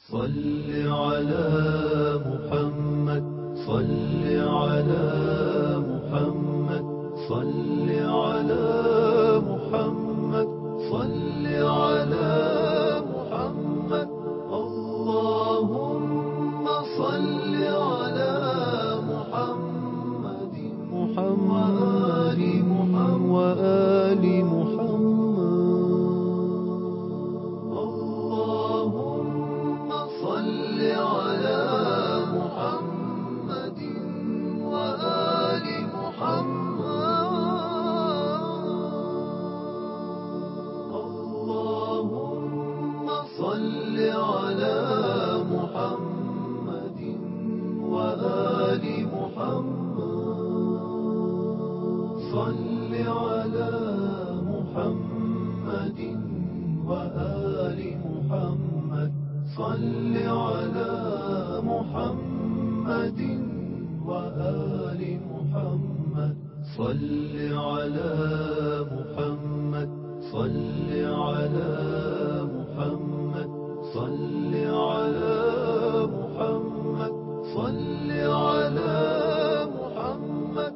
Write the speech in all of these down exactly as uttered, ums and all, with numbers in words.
صل على محمد صل على محمد صل على محمد صل على محمد اللهم صل على محمد محمد وآل محمد اللهم صل على محمد وآل محمد اللهم صل على محمد وآل محمد صل على محمد وآل محمد صل على محمد وآل محمد صل على محمد صل على محمد صل على محمد صل على محمد.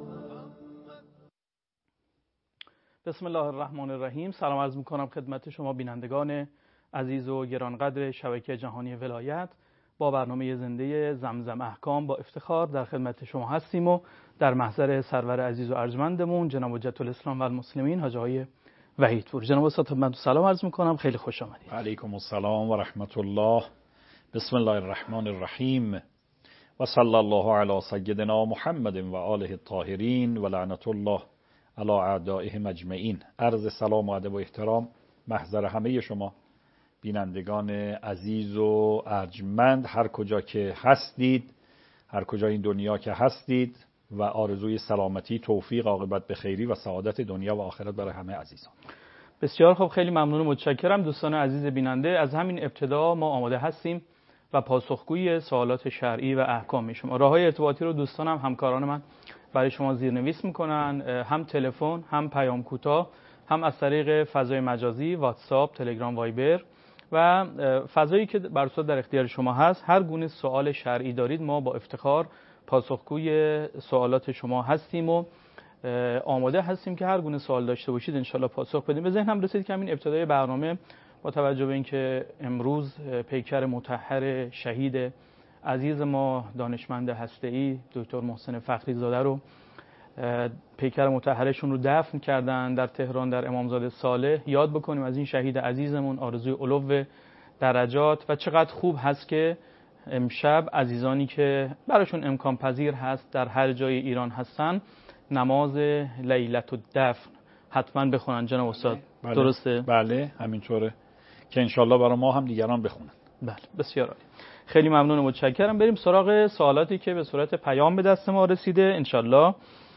بسم الله الرحمن الرحیم. سلام عرض میکنم خدمت شما بینندگان عزیز و گرانقدر شبکه جهانی ولایت. با برنامه زنده زمزم احکام با افتخار در خدمت شما هستیم و در محضر سرور عزیز و ارجمندمون جناب حجت الاسلام و المسلمین حاجی آقای وحیدپور. جناب استاد خدمت سلام عرض میکنم، خیلی خوش آمدید. علیکم السلام و رحمت الله. بسم الله الرحمن الرحیم و صلی الله علی سیدنا محمد و آله الطاهرین و لعنت الله علی اعدائهم اجمعین. عرض سلام و ادب و احترام محضر همه شما بینندگان عزیز و ارجمند هر کجا که هستید، هر کجا این دنیا که هستید، و آرزوی سلامتی، توفیق، عاقبت به خیری و سعادت دنیا و آخرت برای همه عزیزان. بسیار خوب، خیلی ممنون و متشکرم. دوستان عزیز بیننده، از همین ابتدا ما آماده هستیم و پاسخگوی سوالات شرعی و احکام شما. راههای ارتباطی رو دوستانم همکاران من برای شما زیرنویس میکنن، هم تلفن، هم پیام کوتاه، هم از طریق فضای مجازی، واتساپ، تلگرام، وایبر و فضایی که بر صورت در اختیار شما هست. هر گونه سوال شرعی دارید ما با افتخار پاسخگوی سوالات شما هستیم و آماده هستیم که هر گونه سوال داشته باشید انشالله پاسخ بدیم. به ذهنم رسید که همین ابتدای برنامه با توجه به اینکه امروز پیکر مطهر شهید عزیز ما دانشمند هسته‌ای دکتر محسن فخری زاده رو پیکر مطهرشون رو دفن کردن در تهران در امامزاده صالح، یاد بکنیم از این شهید عزیزمون، آرزوی علو درجات. و چقدر خوب هست که امشب عزیزانی که براشون امکان پذیر هست در هر جای ایران هستن نماز لیلت الدفن حتما بخونن. جناب استاد بله. درسته؟ بله همینطوره که انشالله برای ما هم دیگران بخونن. بله بسیار عالی، خیلی ممنون و متشکرم. بریم سراغ سوالاتی که به صورت پیام به دست ما رسیده. انشالله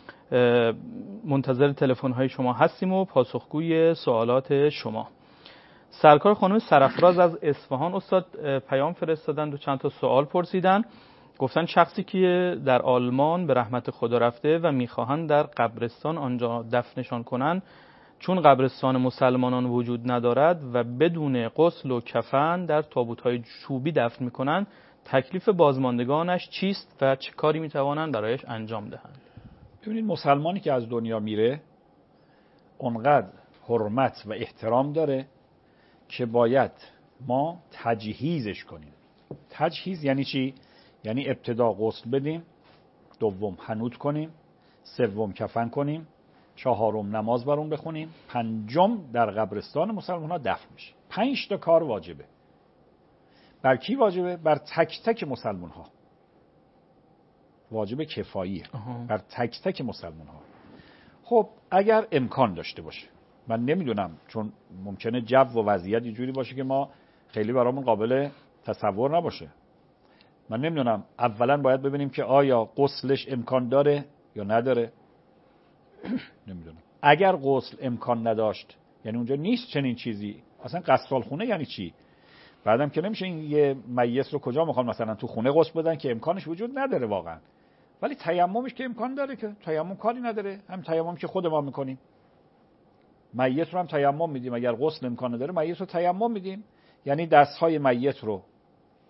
منتظر تلفن های شما هستیم و پاسخگوی سوالات شما. سرکار خانم سرافراز از اصفهان استاد پیام فرستادن و چند تا سوال پرسیدن. گفتن شخصی که در آلمان به رحمت خدا رفته و میخواهند در قبرستان آنجا دفنشان کنن، چون قبرستان مسلمانان وجود ندارد و بدون غسل و کفن در تابوت‌های چوبی دفن میکنن، تکلیف بازماندگانش چیست و چه کاری میتوانند برایش انجام دهند؟ ببینید، مسلمانی که از دنیا میره اونقدر حرمت و احترام داره که باید ما تجهیزش کنیم. تجهیز یعنی چی؟ یعنی ابتدا غسل بدیم، دوم حنوط کنیم، سوم کفن کنیم، چهارم نماز بر اون بخونیم، پنجم در قبرستان مسلمان ها دفن میشه. پنج تا کار واجبه. بر کی واجبه؟ بر تک تک مسلمان ها. واجب کفاییه بر تک تک مسلمان ها. خب اگر امکان داشته باشه، من نمیدونم، چون ممکنه جو و وضعیت یه جوری باشه که ما خیلی برامون قابل تصور نباشه. من نمیدونم، اولا باید ببینیم که آیا غسلش امکان داره یا نداره. نمیدونم. اگر غسل امکان نداشت، یعنی اونجا نیست چنین چیزی، اصلا غسال خونه یعنی چی؟ بعدم که نمیشه این یه میت رو کجا میخوان مثلا تو خونه غسل بدن که امکانش وجود نداره واقعا. ولی تیممش که امکان داره، که تیمم کاری نداره، هم تیمم که خود ما میکنیم. میت رو هم تیمم میدیم، اگر غسل امکان نداره میت رو تیمم میدیم، یعنی دستهای میت رو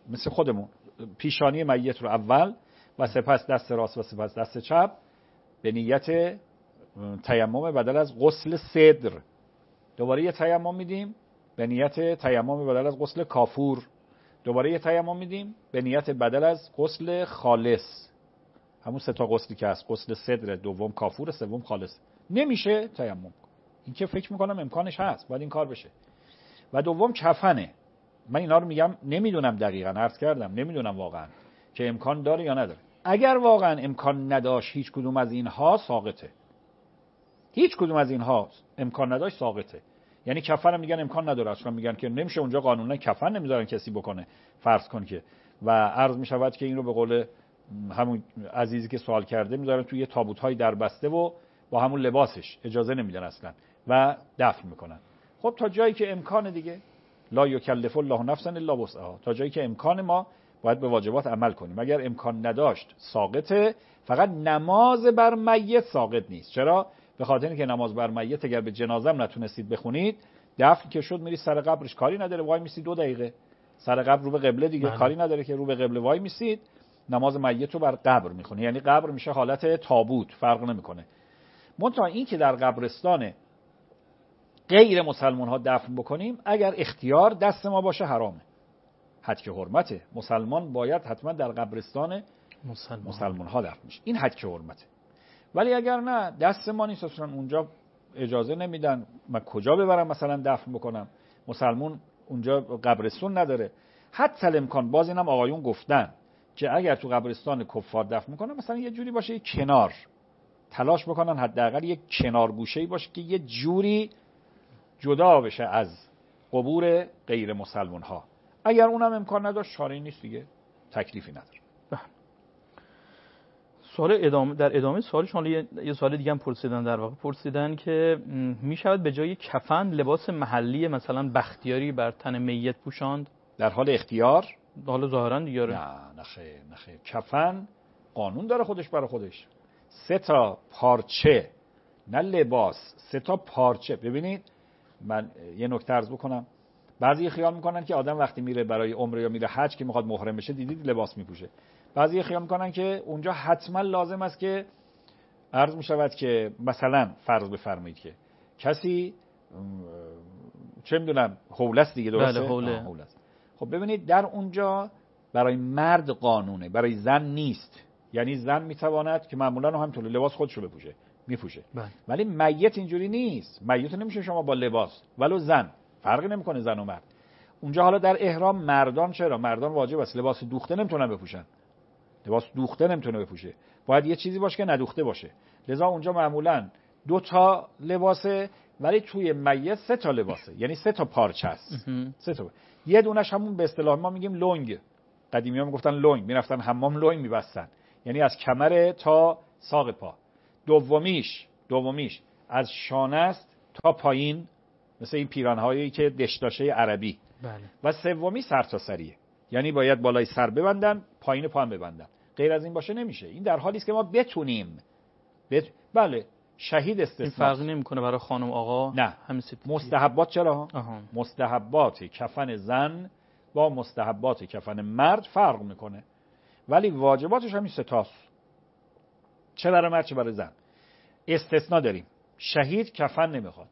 مثل خودمون پیشانی میت رو اول و سپس دست راست و سپس دست چپ به نیت تیمم بدل از غسل صدر. دوباره یه تیمم میدیم به نیت تیمم بدل از غسل کافور. دوباره یه تیمم میدیم به نیت بدل از غسل خالص. همون سه تا غسلی که هست، غسل صدر، دوم کافور، سوم خالص. نمیشه تیمم. این که فکر میکنم امکانش هست، باید این کار بشه. و دوم کفنه. من اینا رو میگم نمیدونم دقیقاً، عرض کردم نمیدونم واقعاً که امکان داره یا نداره. اگر واقعاً امکان نداشت هیچ کدوم از اینها ساقطه. هیچ کدوم از اینها امکان نداشت ساقطه. یعنی کفن میگن امکان نداره، اصلا میگن که نمیشه، اونجا قانونا کفن نمیذارن کسی بکنه. فرض کن که و عرض میشود که این رو به قول همون عزیزی که سوال کرده میذارن توی تابوت‌های دربسته و با همون لباسش، اجازه نمیدن اصلا و دفن میکنن. خب تا جایی که امکان دیگه، لا یکلف الله نفسا الا وسعها، تا جایی که امکان ما باید به واجبات عمل کنیم. اگر امکان نداشت ساقطه. فقط نماز بر میت ساقط نیست. چرا؟ به خاطر اینکه نماز بر میت اگر به جنازه هم نتونستید بخونید، دفن که شد میری سر قبرش، کاری نداره، وای میسی دو دقیقه سر قبر رو به قبله دیگه. بله. کاری نداره که رو به قبله وای میسید، نماز میت رو بر قبر میخونه. یعنی قبر میشه حالت تابوت، فرق نمیکنه. منتها این که در قبرستان غیر مسلمان ها دفن بکنیم، اگر اختیار دست ما باشه حرامه. حد که حرمته. مسلمان باید حتما در قبرستان مسلمان, مسلمان ها دفن میشه. این حد که حرمته. ولی اگر نه دست ما نیست، اصلا اونجا اجازه نمیدن، من کجا ببرم مثلا دفن بکنم؟ مسلمان اونجا قبرستون نداره. حتی الامکان باز اینم آقایون گفتن که اگر تو قبرستان کفار دفن میکنن، مثلا یه جوری باشه، یه کنار تلاش بکنن حداقل یک کنار گوشه‌ای باشه که یه جوری جدا بشه از قبور غیر مسلمان ها. اگر اونم امکان نداشت شارعی نیست دیگه، تکلیفی نداره. سوال ادامه در ادامه سوالشون یه, یه سوال دیگه هم پرسیدن، در واقع پرسیدن که می شود به جای کفن لباس محلی مثلا بختیاری بر تن میت پوشاند در حال اختیار؟ حالا ظاهرا دیگه نه نه خیر نه خیر. کفن قانون داره خودش برای خودش. سه تا پارچه، نه لباس، سه تا پارچه. ببینید من یه نکته عرض بکنم. بعضی خیال میکنن که آدم وقتی میره برای عمره یا میره حج که میخواد محرم بشه، دیدید لباس میپوشه. بعضی خیال میکنن که اونجا حتما لازم است که عرض میشود که مثلا فرض بفرمایید که کسی چه میدونم حوله است دیگه، درسته؟ بله حوله. حوله است. خب ببینید در اونجا برای مرد قانونه، برای زن نیست. یعنی زن میتواند که معمولا همینطور لباس خودشو بپوشه، میپوشه. بله. ولی میت اینجوری نیست. میت نمیشه شما با لباس، ولو زن، فرقی نمیکنه زن و مرد. اونجا حالا در احرام مردان چرا؟ مردان واجب است لباس دوخته نمیتونن بپوشن. لباس دوخته نمیتونه بپوشه. باید یه چیزی باشه که ندوخته باشه. لذا اونجا معمولا دو تا لباسه، ولی توی میت سه تا لباسه. یعنی سه تا پارچه است. سه تا. یه دونش همون به اصطلاح ما میگیم لنگ. قدیمی‌ها میگفتن لنگ، میرفتن حمام لنگ میبستن. یعنی از کمر تا ساق پا. دومیش، دومیش از شانه است تا پایین، مثل این پیرانهایی که دشداشه عربی. بله. و سومی سر تا سریه. یعنی باید بالای سر ببندن، پایین پا هم ببندن. غیر از این باشه نمیشه. این در حالی است که ما بتونیم. بت... بله شهید استثناء. این فرق نمیکنه برای خانم آقا؟ نه. مستحبات چرا؟ آها. مستحبات کفن زن با مستحبات کفن مرد فرق میکنه. ولی واجباتش همین سه تاست. چه برای مرد چه برای زن. استثناء داریم. شهید کفن نمیخواد.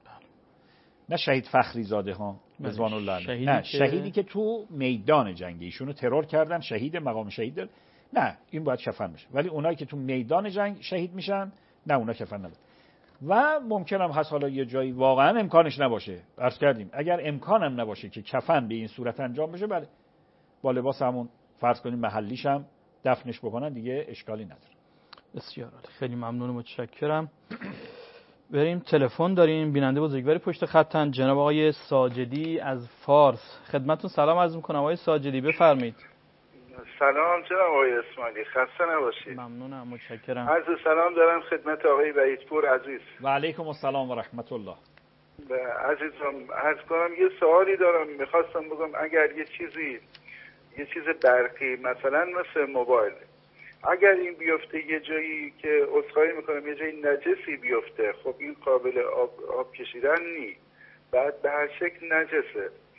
نه شهید فخری زاده ها رضوان الله علیه، نه که... شهیدی که تو میدان جنگی ایشونو ترور کردن، شهید مقام شهید دل. نه این باید کفن بشه. ولی اونایی که تو میدان جنگ شهید میشن نه، اونا کفن نباید. و ممکنم هست حالا یه جایی واقعا امکانش نباشه، عرض کردیم اگر امکانم نباشه که کفن به این صورت انجام بشه، بله با لباس همون فرض کنیم محلیش هم دفنش بکنن، دیگه اشکالی نداره. بسیار عالی، خیلی ممنون و متشکرم. بریم تلفن داریم. بیننده بزرگواری پشت خطن، جناب آقای ساجدی از فارس. خدمتتون سلام عرض می‌کنم آقای ساجدی، بفرمایید. سلام جناب آقای اسماعیلی، خسته نباشید. ممنونم، متشکرم. عرض سلام دارم خدمت آقای وحیدپور عزیز. و علیکم السلام و رحمت الله. عزیزم عرض کنم یه سوالی دارم، میخواستم بگم اگر یه چیزی یه چیز برقی مثلا مثل موبایل، اگر این بیفته یه جایی که عذرخواهی میکنم یه جایی نجسی بیفته، خب این قابل آب, آب کشیدن نی، بعد به هر شکل نجسه،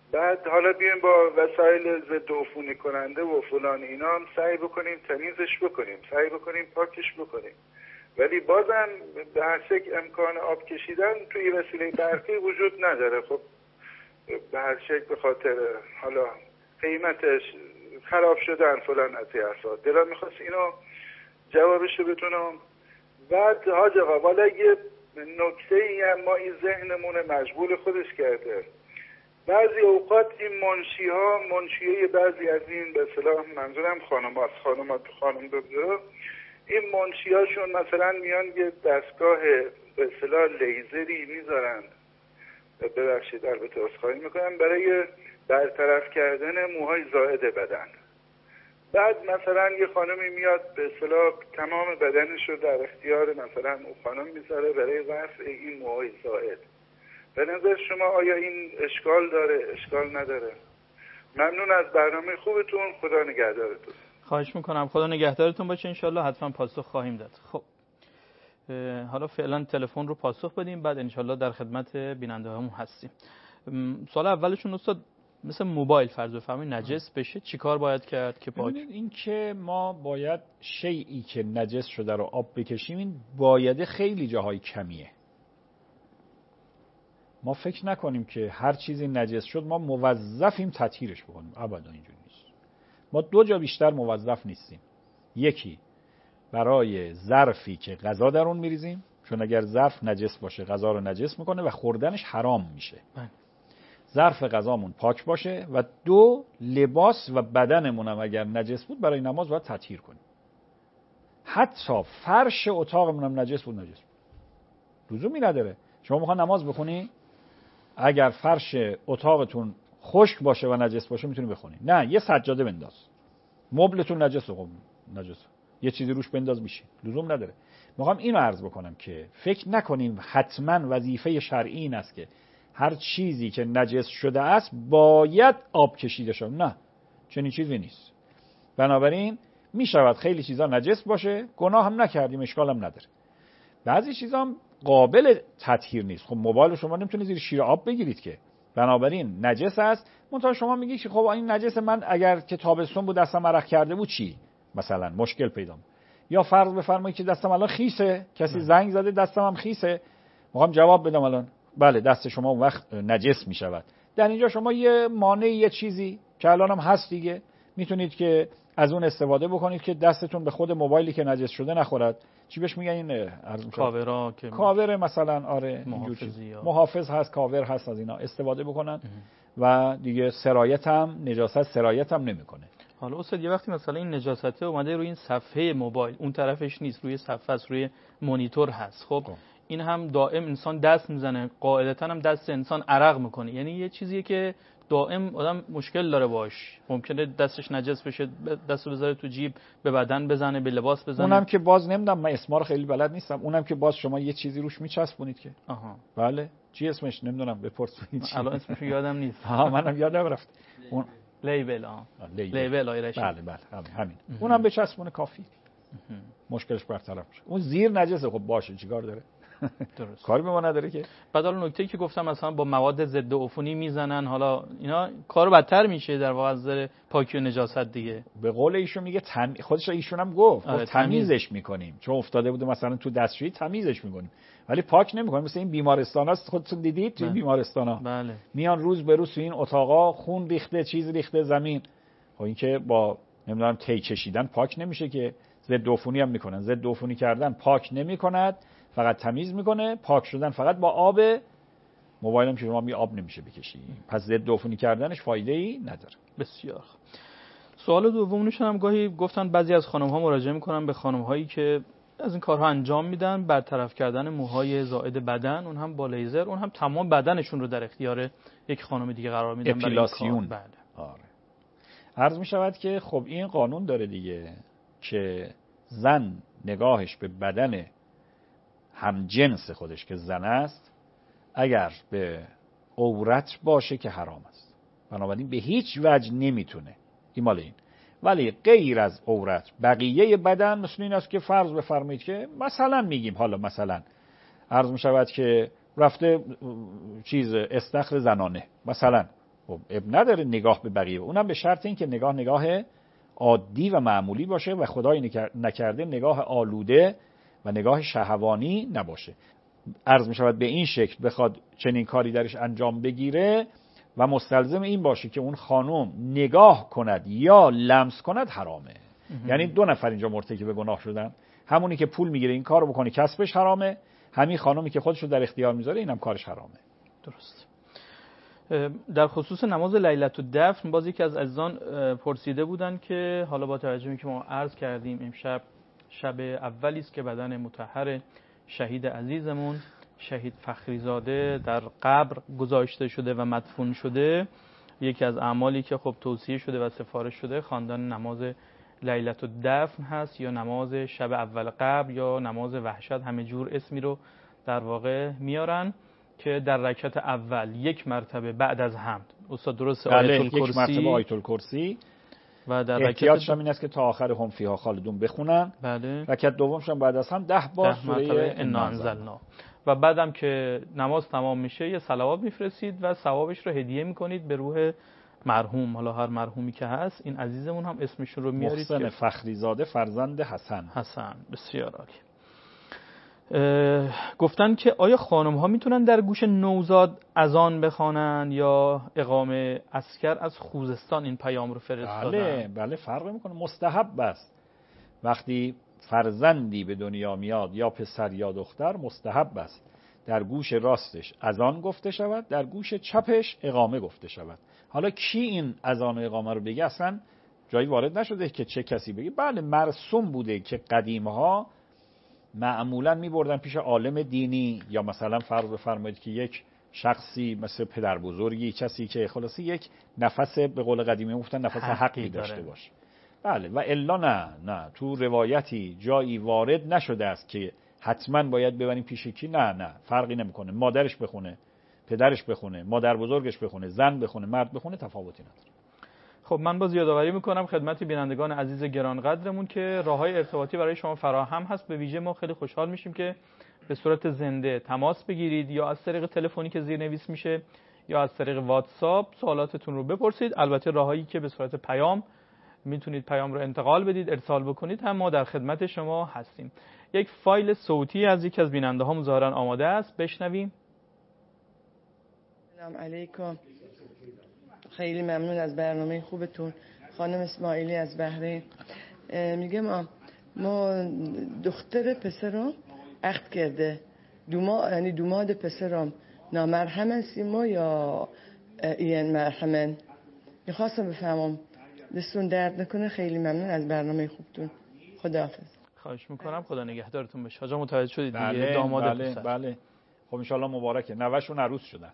بعد حالا بیایم با وسایل ضد عفونی کننده و فلان اینا هم سعی بکنیم تمیزش بکنیم، سعی بکنیم پاکش بکنیم، ولی بازم به هر شکل امکان آب کشیدن توی وسیله برقی وجود نداره. خب به هر شکل به خاطر حالا قیمتش خراب شدن فلان از ارسال دلم میخواست اینو جوابشو بتونم. بعد حاج آقا والا یه نکته ای هم ما این ذهنمون مشغول خودش کرده، بعضی اوقات این منشی ها منشیه بعضی از این به اصطلاح منظورم خانمات خانمات خانم دکتر، این منشی هاشون مثلا میان یه دستگاه به اصطلاح لیزری میذارن، ببخشید البته عذرخواهی میکنم، برای برطرف کردن موهای زائد بدن. بعد مثلا یه خانمی میاد به اصطلاح تمام بدنش رو در اختیار مثلا اون خانم میذاره برای رفع این موهای زائد. به نظر شما آیا این اشکال داره، اشکال نداره؟ ممنون از برنامه خوبتون، خدا نگهدارتون. خواهش میکنم، خدا نگهدارتون باشه، انشالله حتما پاسخ خواهیم داد. خب حالا فعلا تلفن رو پاسخ بدیم، بعد انشالله در خدمت بیننده همون هستیم. سوال اولشون استاد، مثل موبایل فرض بفرمایید نجس بشه چیکار باید کرد که پاک؟ این که ما باید شیئی که نجس شده رو آب بکشیم، این باید خیلی جاهای کمیه. ما فکر نکنیم که هر چیزی نجس شد ما موظفیم تطهیرش بکنیم، ابدا اینجوری نیست. ما دو جا بیشتر موظف نیستیم. یکی برای ظرفی که غذا در اون میریزیم، چون اگر ظرف نجس باشه غذا رو نجس میکنه و خوردنش حرام میشه. ظرف غذامون پاک باشه. و دو، لباس و بدنمون هم اگر نجس بود برای نماز باید تطهیر کنیم. حتی فرش اتاقمون هم نجس بود نجس بود، لزومی نداره. شما میخوان نماز بخونی، اگر فرش اتاقتون خشک باشه و نجس باشه میتونی بخونی. نه، یه سجاده بنداز، مبلتون نجسه، خب نجسه، یه چیزی روش بنداز میشه، لزوم نداره. میخوام اینو عرض بکنم که فکر نکنیم حتما وظیفه شرعی این است که هر چیزی که نجس شده است باید آب کشیده شود. نه، چنین چیزی نیست. بنابراین میشود خیلی چیزا نجس باشه، گناه هم نکردیم، اشکال هم نداره. بعضی چیزا هم قابل تطهیر نیست. خب موبایل شما نمیتونید زیر شیر آب بگیرید که، بنابراین نجس است. منتها شما میگی که خب این نجس، من اگر که تابستون بود دستم عرق کرده بود چی؟ مثلا مشکل پیدا میشه. یا فرض بفرمایید که دستم الان خیسه، کسی زنگ زده دستم هم خیسه، میخوام جواب بدم الان، بله دست شما اون وقت نجس میشود. در اینجا شما یه مانع، یه چیزی که الان هم هست دیگه، میتونید که از اون استفاده بکنید که دستتون به خود موبایلی که نجس شده نخورد. چی بهش میگن این کاورا که کاور مثلا، آره محافظ هست، کاور هست، از اینا استفاده بکنن و دیگه سرایت هم نجاست سرایت هم نمیکنه. حالا استاد یه وقتی مثلا این نجاسته اومده روی این صفحه موبایل، اون طرفش نیست، روی صفحه است، روی مانیتور هست، خب ده. این هم دائم انسان دست میزنه، قاعدتا هم دست انسان عرق میکنه، یعنی یه چیزیه که دائم آدم مشکل داره باش، ممکنه دستش نجس بشه، دستو بذاره تو جیب، به بدن بزنه، به لباس بزنه. اونم که باز نمیدونم، من اسما رو خیلی بلد نیستم، اونم که باز شما یه چیزی روش میچسبونید که آها بله چی اسمش نمیدونم، بپرسید الان اسمش یادم نیست. ها منم یادم رفت. اون لیبل ها لیبل آیرش، بله بله همین، اونم بچسبونه کافی، مشکلش برطرف میشه. اون زیر نجسه، خب باشه چیکار داره؟ درست، کاری به ما نداره که. بعد حالا نکته‌ای که گفتم مثلا با مواد ضد عفونی میزنن، حالا اینا کارو بدتر میشه در واقع از نظر پاکی و نجاست دیگه. به قول ایشون میگه تم... خودش ایشون هم گفت آره، تمیزش تمیز. میکنیم، چون افتاده بوده مثلا تو دستشویی تمیزش میکنیم ولی پاک نمیکنیم. مثل این بیمارستاناست، خودتون دیدید تو این بیمارستانا بله. میان روز به روز تو این اتاقا خون ریخته، چیز ریخته زمین، خب این که با نمیدونم تی کشیدن پاک نمیشه که. ضد عفونی هم میکنن، ضد عفونی کردن پاک نمیکند، فقط تمیز میکنه. پاک شدن فقط با آب. موبایل هم که شما می آب نمیشه بکشی، پس ضد عفونی کردنش فایده ای نداره. بسیار. سوال دومونش هم گاهی گفتن بعضی از خانم ها مراجعه میکنن به خانم هایی که از این کارها انجام میدن، برطرف کردن موهای زائد بدن، اون هم با لیزر، اون هم تمام بدنشون رو در اختیار یک خانم دیگه قرار میدن. اپیلاسیون. بله. آره. عرض میشود که خب این قانون داره دیگه که زن نگاهش به بدن هم جنس خودش که زن است اگر به عورت باشه که حرام است، بنابراین به هیچ وجه نمیتونه این مال این. ولی غیر از عورت بقیه بدن مثل این است که فرض بفرمایید که مثلا میگیم حالا مثلا عرض میشود که رفته چیز استخر زنانه مثلا خب اب نداره نگاه به بقیه، اونم به شرط این که نگاه نگاه عادی و معمولی باشه و خدای نکرده نگاه آلوده و نگاه شهوانی نباشه. عرض می شود به این شکل بخواد چنین کاری درش انجام بگیره و مستلزم این باشه که اون خانم نگاه کند یا لمس کند حرامه. یعنی دو نفر اینجا مرتکب گناه شدن، همونی که پول میگیره این کارو بکنه کسبش حرامه، همین خانمی که خودشو در اختیار میذاره اینم کارش حرامه. درست. در خصوص نماز لیلة الدفن باز یکی از عزیزان پرسیده بودن که حالا با توجهی که ما عرض کردیم امشب شب اولی است که بدن مطهر شهید عزیزمون شهید فخریزاده در قبر گذاشته شده و مدفون شده، یکی از اعمالی که خب توصیه شده و سفارش شده خواندن نماز لیلة الدفن هست یا نماز شب اول قبر یا نماز وحشت، همه جور اسمی رو در واقع میارن که در رکعت اول یک مرتبه بعد از حمد استاد درست آیت الکرسی، یک مرتبه آیت الکرسی و در احتیاطش هم این است که تا آخر هم فیها خالدون بخونن. بله. رکعت دومش هم بعد از هم ده بار سوره انا انزلنا و بعدم که نماز تمام میشه یه صلوات میفرستید و ثوابش رو هدیه میکنید به روح مرحوم، حالا هر مرحومی که هست. این عزیزمون هم اسمشون رو میارید محسن که فخریزاده فرزند حسن. حسن بسیار عالی. گفتن که آیا خانم ها میتونن در گوش نوزاد اذان بخوانن یا اقامه عسکر از خوزستان این پیام رو فرستادن؟ بله بله فرق میکنه، مستحب است وقتی فرزندی به دنیا میاد یا پسر یا دختر مستحب است در گوش راستش اذان گفته شود، در گوش چپش اقامه گفته شود. حالا کی این اذان و اقامه رو بگه اصلا جایی وارد نشده که چه کسی بگه. بله مرسوم بوده که قدیمها معمولا می بردن پیش عالم دینی یا مثلا فرض بفرمایید که یک شخصی مثل پدر بزرگی، کسی که خلاصی یک نفس به قول قدیمی گفتن نفس حقی داشته باشه. بله و الا نه نه تو روایتی جایی وارد نشده است که حتما باید ببریم پیش کی. نه نه فرقی نمیکنه، مادرش بخونه، پدرش بخونه، مادر بزرگش بخونه، زن بخونه، مرد بخونه، تفاوتی نداره. خب من باز یادآوری میکنم خدمت بینندگان عزیز گرانقدرمون که راههای ارتباطی برای شما فراهم هست. به ویژه ما خیلی خوشحال میشیم که به صورت زنده تماس بگیرید یا از طریق تلفنی که زیرنویس میشه یا از طریق واتساپ سوالاتتون رو بپرسید. البته راههایی که به صورت پیام میتونید پیام رو انتقال بدید، ارسال بکنید، هم ما در خدمت شما هستیم. یک فایل صوتی از یکی از بیننده ها ظاهرا آماده است، بشنویم. سلام علیکم، خیلی ممنون از برنامه خوبتون. خانم اسماعیلی از بحرین. میگم ما ما دختر پسرم عقد کرده، دوما یعنی دوماد پسرم نامرهم هستیم یا این مرحمن. میخواستم بفهمم، دستون درد نکنه. خیلی ممنون از برنامه خوبتون. خداحافظ. خواهش میکنم، خدا نگهدارتون باشه. حاجا متوجه شدید دیگه؟ بله، داماد بله، پسر. بله. خب ان شاء الله مبارکه. نوهشون عروس شدن،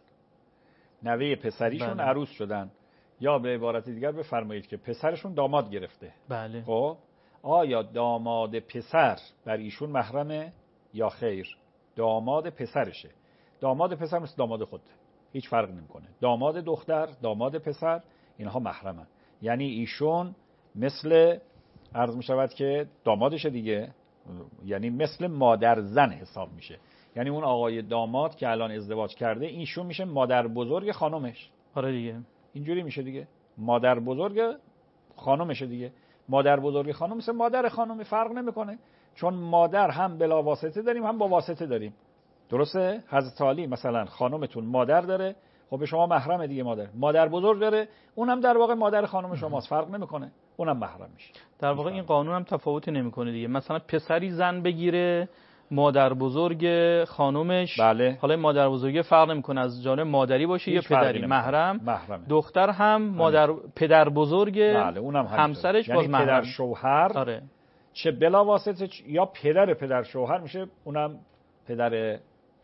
نوه پسریشون بله. عروس شدن، یا به عبارت دیگر بفرمایید که پسرشون داماد گرفته. بله. خب آیا داماد پسر بر ایشون محرمه یا خیر؟ داماد پسرشه. داماد پسر مثل داماد خود، هیچ فرق نمیکنه. داماد دختر، داماد پسر، اینها محرمن. یعنی ایشون مثل عرض میشود که دامادشه دیگه، یعنی مثل مادر زن حساب میشه. یعنی اون آقای داماد که الان ازدواج کرده ایشون میشه مادر بزرگ خانومش. آره دیگه، اینجوری میشه دیگه، مادر بزرگ خانومشه دیگه. مادر بزرگ خانم مثل مادر خانم، فرق نمیکنه، چون مادر هم بلا واسطه داریم هم با واسطه داریم. درسته؟ حضرت علی مثلا خانومتون مادر داره، خب به شما محرم دیگه. مادر مادر بزرگ داره، اونم در واقع مادر خانم شماست، فرق نمیکنه، اونم محرم میشه. در واقع این قانون هم تفاوتی نمیکنه دیگه. مثلا پسری زن بگیره، مادر بزرگ خانومش، بله. حالا مادر بزرگ فرق نمیکنه از جانب مادری باشه یا پدری، محرم. محرمه. دختر هم مادر پدر بزرگ بله. اونم همسرش یعنی باز محرم. پدر شوهر آره. چه بلا واسطه یا پدر پدر شوهر میشه، اونم پدر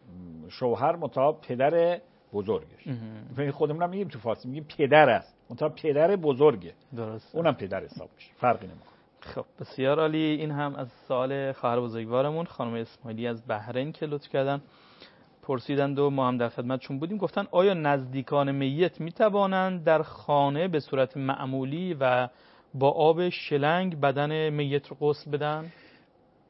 شوهر متا پدر بزرگش. ببین خودمون هم میگیم تو فارسی میگیم پدر است، متا پدر بزرگه. درست. اونم پدر حساب میشه، فرقی نمیکنه. خب بسیار عالی. این هم از سوال خواهر بزرگوارمون خانم اسماعیلی از بحرین که لطف کردن پرسیدند و ما هم در خدمتشون بودیم. گفتن آیا نزدیکان میت میتوانند در خانه به صورت معمولی و با آب شلنگ بدن میت رو غسل بدن؟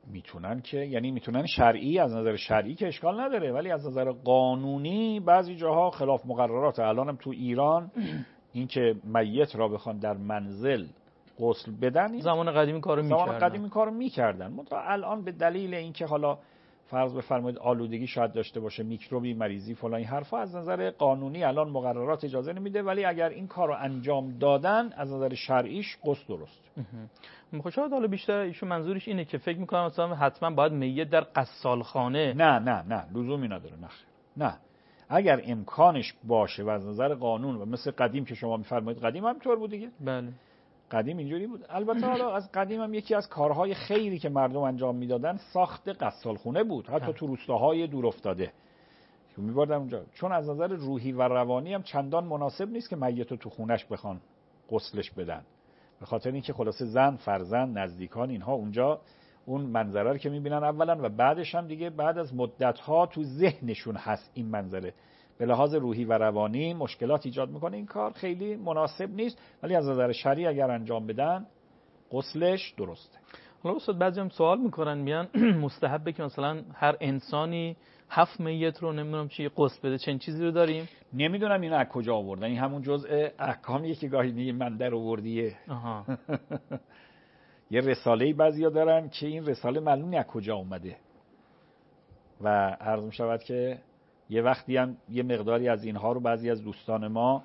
میتونن که، یعنی میتونن شرعی، از نظر شرعی که اشکال نداره، ولی از نظر قانونی بعضی جاها خلاف مقررات. الانم تو ایران این که میت را بخوان در منزل غسل بدن، زمان قدیمی کارو میکردن زمان قدیمی کارو میکردن منتها الان به دلیل اینکه حالا فرض بفرمایید آلودگی شاید داشته باشه، میکروبی، مریضی، فلان این حرفا، از نظر قانونی الان مقررات اجازه نمیده، ولی اگر این کارو انجام دادن از نظر شرعیش غسل درست. مخاطب حالا بیشتر ایشون منظورش اینه که فکر میکنم مثلا حتما باید میت در غسالخانه. نه نه نه لزومی نداره. نه نه اگر امکانش باشه و از نظر قانون و مثل قدیم که شما میفرمایید، قدیم هم طور بود دیگه. بله قدیم اینجوری بود. البته حالا از قدیم هم یکی از کارهای خیری که مردم انجام میدادن ساخت غسالخونه بود، حتی تو روستاهای دور افتاده که میبردن اونجا، چون از نظر روحی و روانی هم چندان مناسب نیست که میت رو تو خونش بخوان غسلش بدن، به خاطر اینکه خلاصه زن، فرزند، نزدیکان اینها اونجا اون منظره رو که میبینن اولا و بعدش هم دیگه بعد از مدت‌ها تو ذهنشون هست این منظره، به لحاظ روحی و روانی مشکلات ایجاد میکنه. این کار خیلی مناسب نیست، ولی از نظر شرعی اگر انجام بدن غسلش درسته. حالا استاد بعضی هم سوال میکنن، میان مستحبه که مثلا هر انسانی هفت میت رو نمیدونم چی غسل بده، چنین چیزی رو داریم؟ نمیدونم اینو از کجا آوردن، این همون جزء احکامیه که گاهی میگه من در آوردیه. آها. یه رساله‌ای بعضیا دارن که این رساله معلوم از کجا اومده و عرض می‌شود که یه وقتی هم یه مقداری از اینها رو بعضی از دوستان ما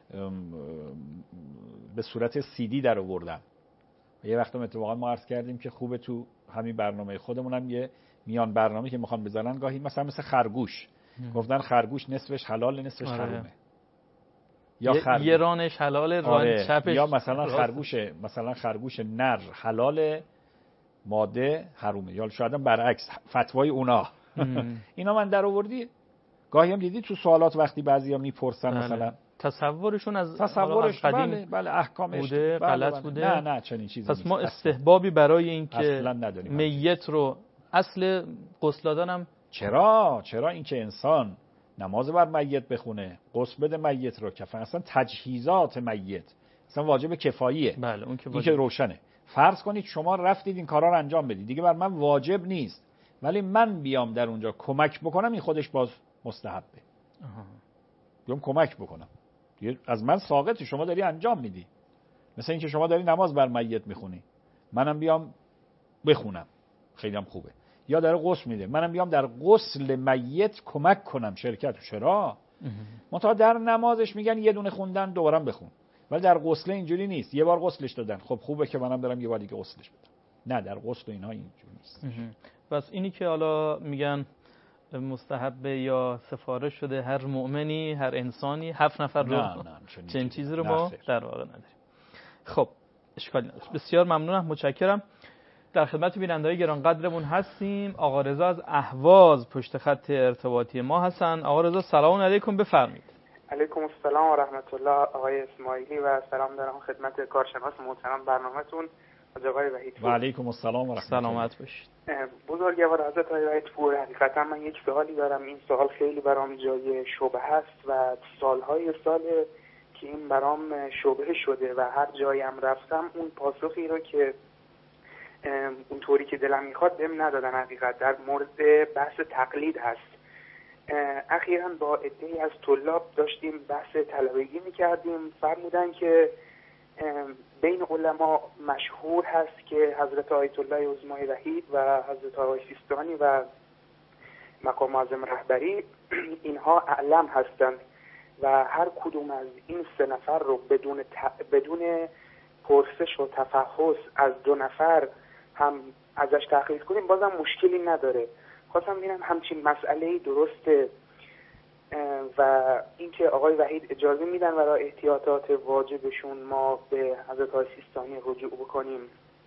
به صورت سی دی در آوردن. یه وقت هم اتفاقا ما عرض کردیم که خوبه تو همین برنامه خودمون هم یه میان برنامه که میخوان بذارن گاهی مثلا مثل خرگوش هم. گفتن خرگوش نصفش حلال نصفش حرامه. یا خرگوش یه رانش حلال ران آره. چپش، یا مثلا خرگوش مثلا خرگوش نر حلال ماده حرومه، یا شاید هم برعکس فتوای اونا. اینا من در آوردی گاهی هم دیدی تو سوالات وقتی بعضیا میپرسن بله. مثلا تصورشون از تصورش از قدیم بله بله احکامش بوده، بله غلط بله. بوده. نه نه چنین چیزی پس نیست. ما استحبابی برای این که نداریم میت رو اصل غسل دادنم چرا چرا اینکه انسان نماز بر میت بخونه، غسل بده میت رو، کفن، اصلا تجهیزات میت اصلا واجب کفاییه. بله اون که این که روشنه. فرض کنید شما رفتید این کارا رو انجام بدید، دیگه بر من واجب نیست، ولی من بیام در اونجا کمک بکنم، این خودش باز مستحبه. آها. بیام کمک بکنم، دیگه از من ساقطی، شما داری انجام میدی. مثلا اینکه شما داری نماز بر میت میخونی، منم بیام بخونم، خیلی هم خوبه. یا داره غسل میده، منم بیام در غسل میت کمک کنم، شرکت. چرا؟ منتها در نمازش میگن یه دونه خوندن دوبارم بخون، ولی در غسل اینجوری نیست. یه بار غسلش دادن، خب خوبه که منم برم یه بار دیگه غسلش بدم. نه، در غسل اینها اینجوری نیست. پس اینی که حالا میگن مستحبه یا سفارش شده هر مؤمنی، هر انسانی هفت نفر رو، نه نه چنین چیزی رو ما در واقع نداریم. خب اشکالی نداره. بسیار ممنونم، متشکرم. در خدمت بیننده‌های گرانقدرمون هستیم. آقا رضا از اهواز پشت خط ارتباطی ما هستن. آقا رضا سلام علیکم، بفرمایید. علیکم السلام و رحمت الله آقای اسماعیلی و سلام دارم خدمت کارشناس محترم برنامه‌تون آقای وحید. و علیکم السلام و رحمت الله. سلامت باشید. بزرگوار حضرت آقای وحید پور، حقیقتا من یک سوالی دارم. این سوال خیلی برام جای شبهه است و سالهای سال که این برام شبهه شده و هر جایی هم رفتم اون پاسخی رو که اونطوری که دلم میخواد بهم ندادن. حقیقت در مورد بحث تقلید هست. اخیراً با عده‌ای از طلاب داشتیم بحث طلبگی میکردیم، فرمودن که بین علما مشهور هست که حضرت آیت الله عظمای وحید و حضرت آقای سیستانی و مقام معظم رهبری اینها اعلم هستند و هر کدوم از این سه نفر رو بدون ت... بدون پرسش و تفحص از دو نفر هم ازش تقلید کنیم بازم مشکلی نداره. خواستم ببینم همچین مسئله‌ای درسته و اینکه آقای وحید اجازه میدن برای احتیاطات واجبشون ما به حضرت آقای سیستانی رجوع بکنیم.